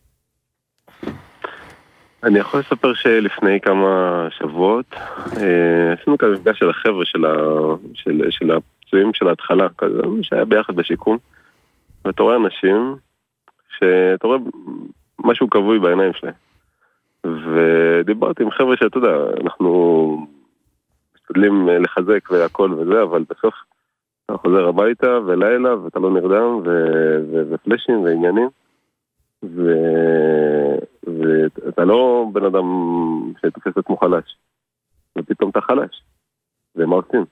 Speaker 5: אני יכול לספר שלפני כמה שבועות עשינו כאן מפגש של החבר'ה של הפצועים של ההתחלה, כזה שהיה ביחד בשיקום, ואתה רואה אנשים שאתה רואה משהו קבוי בעיניים שלהם, ודיברתי עם חבר'ה שאתה יודע, אנחנו משתדלים לחזק והכל וזה, אבל בסוף אתה חוזר הביתה ולילה ואתה לא נרדם ופלשים ועניינים ואתה לא בן אדם שתופס את עצמו חלש ופתאום אתה חלש ומה עושים?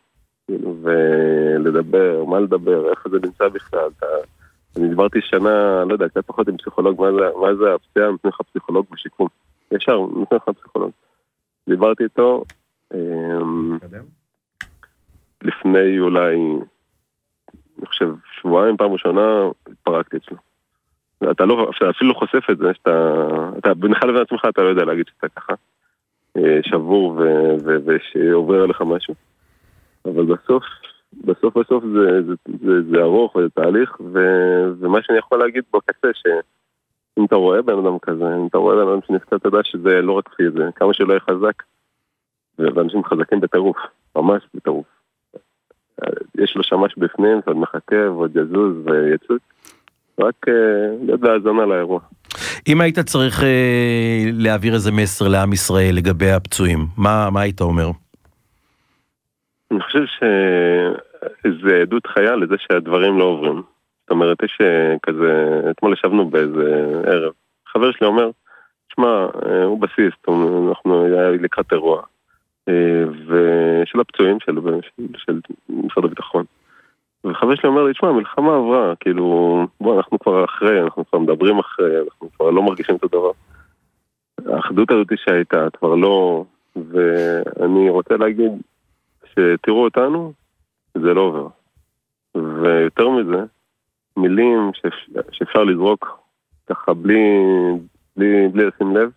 Speaker 5: ולדבר, מה לדבר, איפה זה נמצא בכלל. אני דיברתי שנה, לא יודע, קצת פחות עם פסיכולוג, מה זה הפציעה, נותנים לך פסיכולוג בשיקום. ישר, נותנים לך פסיכולוג. דיברתי איתו לפני אולי, אני חושב, שבועיים, פעם ראשונה, התפרקתי אצלו. אתה אפילו לא חושף את זה, אתה בינך לבין עצמך, אתה לא יודע להגיד שאתה ככה, שבור ושעובר עליך משהו. אבל בסוף זה ארוך וזה תהליך, ומה שאני יכול להגיד בקצה, שאם אתה רואה בן אדם כזה, אם אתה רואה בן אדם שנפצע, אתה יודע שזה לא רק פיזי, כמה שלא יהיה חזק, ואנשים חזקים בטירוף, ממש בטירוף. יש לו שמש בפנים, ועוד מחכה, ועוד יזוז ויצוץ, רק להיות בהאזנה לאירוע.
Speaker 4: אם היית צריך להעביר איזה מסר לעם ישראל לגבי הפצועים, מה היית אומר?
Speaker 5: אני חושב שזה עדות חיה לזה שהדברים לא עוברים. זאת אומרת, יש כזה, אתמול ישבנו באיזה ערב, חבר שלי אומר, שמע, הוא בסיסט, אנחנו היה לקראת אירוע, ושל הפצועים של משרד הביטחון. וחבר שלי אומר לי, שמע, המלחמה עברה, כאילו, בוא, אנחנו כבר אחרי, אנחנו כבר מדברים אחרי, אנחנו כבר לא מרגישים את הדבר. האחדות הזאת שהייתה, כבר לא, ואני רוצה להגיד, שתראו אותנו, זה לא עובר. ויותר מזה, מילים שאפשר לזרוק ככה בלי לשים לב,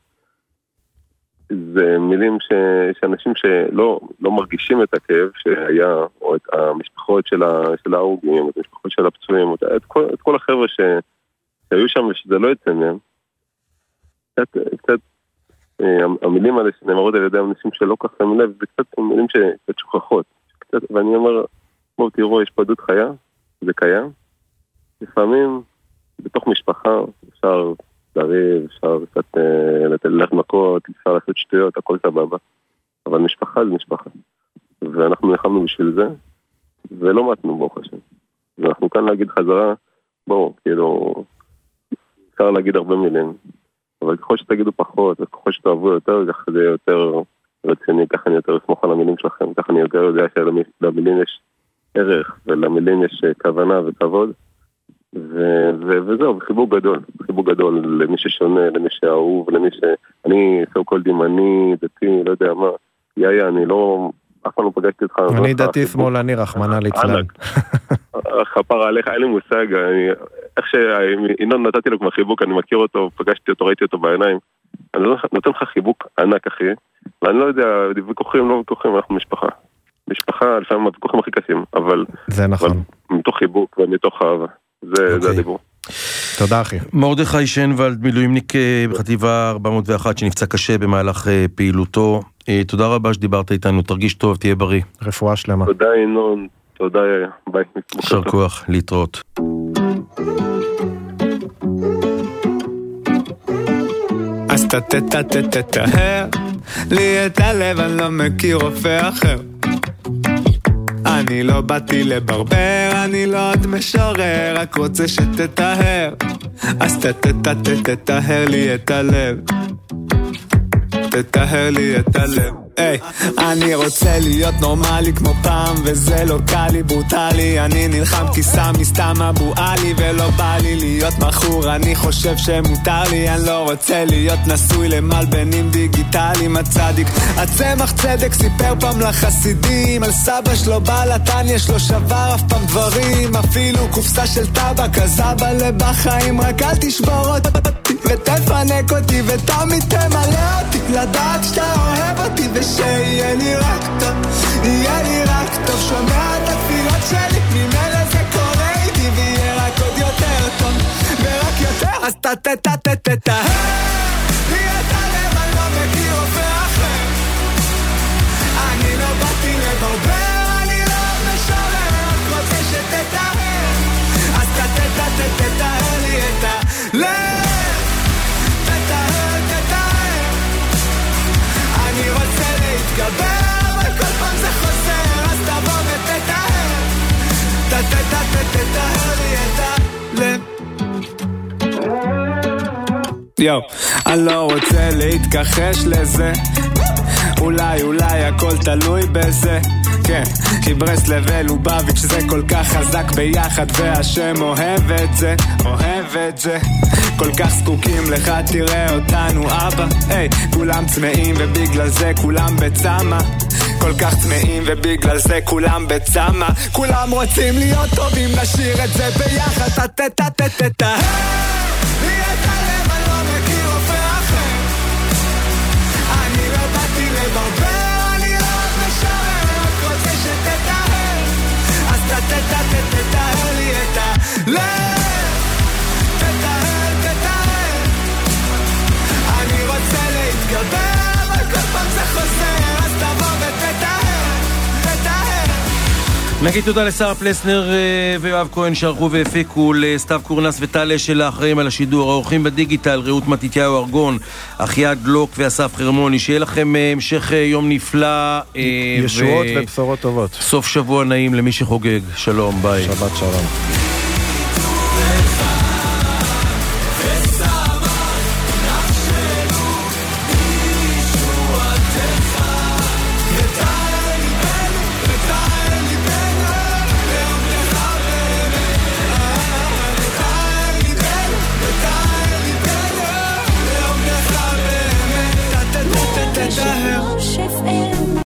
Speaker 5: זה מילים שאנשים שלא מרגישים את הכאב שהיה, או את המשפחות של ההרוגים, את המשפחות של הפצועים, את כל החבר'ה שהיו שם ושזה לא יצא מהם, קצת המילים האלה שנאמרות על ידי אנשים שלא כך שמים לב, זה קצת מילים שקצת שוכחות. ואני אומר, בואו תראו, יש פה עדות חיה, זה קיים. לפעמים, בתוך משפחה, אפשר לריב, אפשר קצת ללכת מכות, אפשר לעשות שטויות, הכל סבבה. אבל משפחה זה משפחה. ואנחנו נלחמנו בשביל זה, ולא מתנו ברוך השם. ואנחנו כאן להגיד חזרה, בואו, כאילו, אפשר להגיד הרבה מילים. אבל ככל שתגידו פחות, וככל שתאהבו יותר, ככה זה יותר רציני, ככה אני יותר אסמוך על המילים שלכם, ככה אני יותר יודע שלמילים יש ערך, ולמילים יש כוונה וכבוד, וזהו, חיבור גדול למי ששונה, למי שאהוב, למי שאני סו-קולד ימני, דתי, לא יודע מה, אני לא, אף פעם לא פגשתי אותך.
Speaker 2: אני דתי שמאלני, רחמנא ליצלן.
Speaker 5: חפר עליך, אין לי מושג, איך שאינון נתתי לו כבר חיבוק, אני מכיר אותו, פגשתי אותו, ראיתי אותו בעיניים, אני נותן לך חיבוק ענק, אחי, ואני לא יודע, ויכוחים, לא ויכוחים, אנחנו משפחה, לפעמים הוויכוחים הכי קשים, אבל
Speaker 2: זה נכון.
Speaker 5: מתוך חיבוק ומתוך אהבה, זה הדיבור.
Speaker 2: תודה אחי.
Speaker 4: מרדכי שנוולד, מילואימניק בחטיבה 401 שנפצע קשה במהלך פעילותו, תודה רבה שדיברת איתנו, תרגיש טוב, תהיה בריא.
Speaker 2: רפואה שלמה.
Speaker 5: תודה אינון, תודה, ביי.
Speaker 4: שר כוח, להתראות.
Speaker 10: אז תתהר לי את הלב, אני לא מכיר רופא אחר. אני לא באתי לברבר, אני לא עוד משורר, רק רוצה שתתהר. אז תתהר לי את הלב, תתהר לי את הלב. אני רוצה להיות נורמלי כמו פעם, וזה לא קל לי, ברוטלי. אני נלחם כי סמי סתם אבו עלי, ולא בא לי להיות בחור, אני חושב שמותר לי. אני לא רוצה להיות נשוי למלבנים דיגיטליים. הצדיק הצמח צדק סיפר פעם לחסידים על סבא שלו בלטן, יש לו שבר אף פעם דברים, אפילו קופסה של טבק. אז אבא לבחיים, רק אל תשבור אותי ותפנק אותי ותמיד תמלא אותי, לדעת שאתה אוהב אותי ושיהיה לי רק טוב, יהיה לי רק טוב. שומע את התפילות שלי, ממילא זה קורה איתי, ויהיה רק עוד יותר טוב ורק יותר. אז תתהר לי את הלב, אני לא מכיר רופא אחר. אני לא באתי לברבר, אני לא משורר, רק רוצה שתתהר. אז תתהר לי את הלב, אני רוצה להתגבר, וכל פעם זה חוזר. ותטהר לי את הלב. יו, אני לא רוצה להתכחש לזה, אולי הכל תלוי בזה, כן, כי ברסלב ולובביץ' זה כל כך חזק ביחד, והשם אוהב את זה, כל כך זקוקים לך, תראה אותנו אבא, היי, כולם צמאים ובגלל זה כולם בצמה, כל כך צמאים ובגלל זה כולם בצמה, כולם רוצים להיות טובים, נשאיר את זה ביחד, תטטטטטטה, לי את הלב, אני לא מכיר רופא אחר, אני לא באתי לברבר, אני לא משער, רק רוצה שתטהר, אז תטטטטטטהר לי את הלב, תטהר, אני רוצה להתגבר, אבל כל פעם זה חוזר, אז תבוא ותטהר.
Speaker 4: נגיד תודה לשר פלסנר ויואב כהן שערכו והפיקו, לסתיו קורנס וטל אשל האחראים על השידור, האורחים בדיגיטל רעות מתתיהו ארגון, אחיעד לוק ואסף חרמוני. שיהיה לכם המשך יום נפלא,
Speaker 2: ישועות ובשורות טובות,
Speaker 4: סוף שבוע נעים למי שחוגג. שלום, ביי,
Speaker 2: שבת שלום.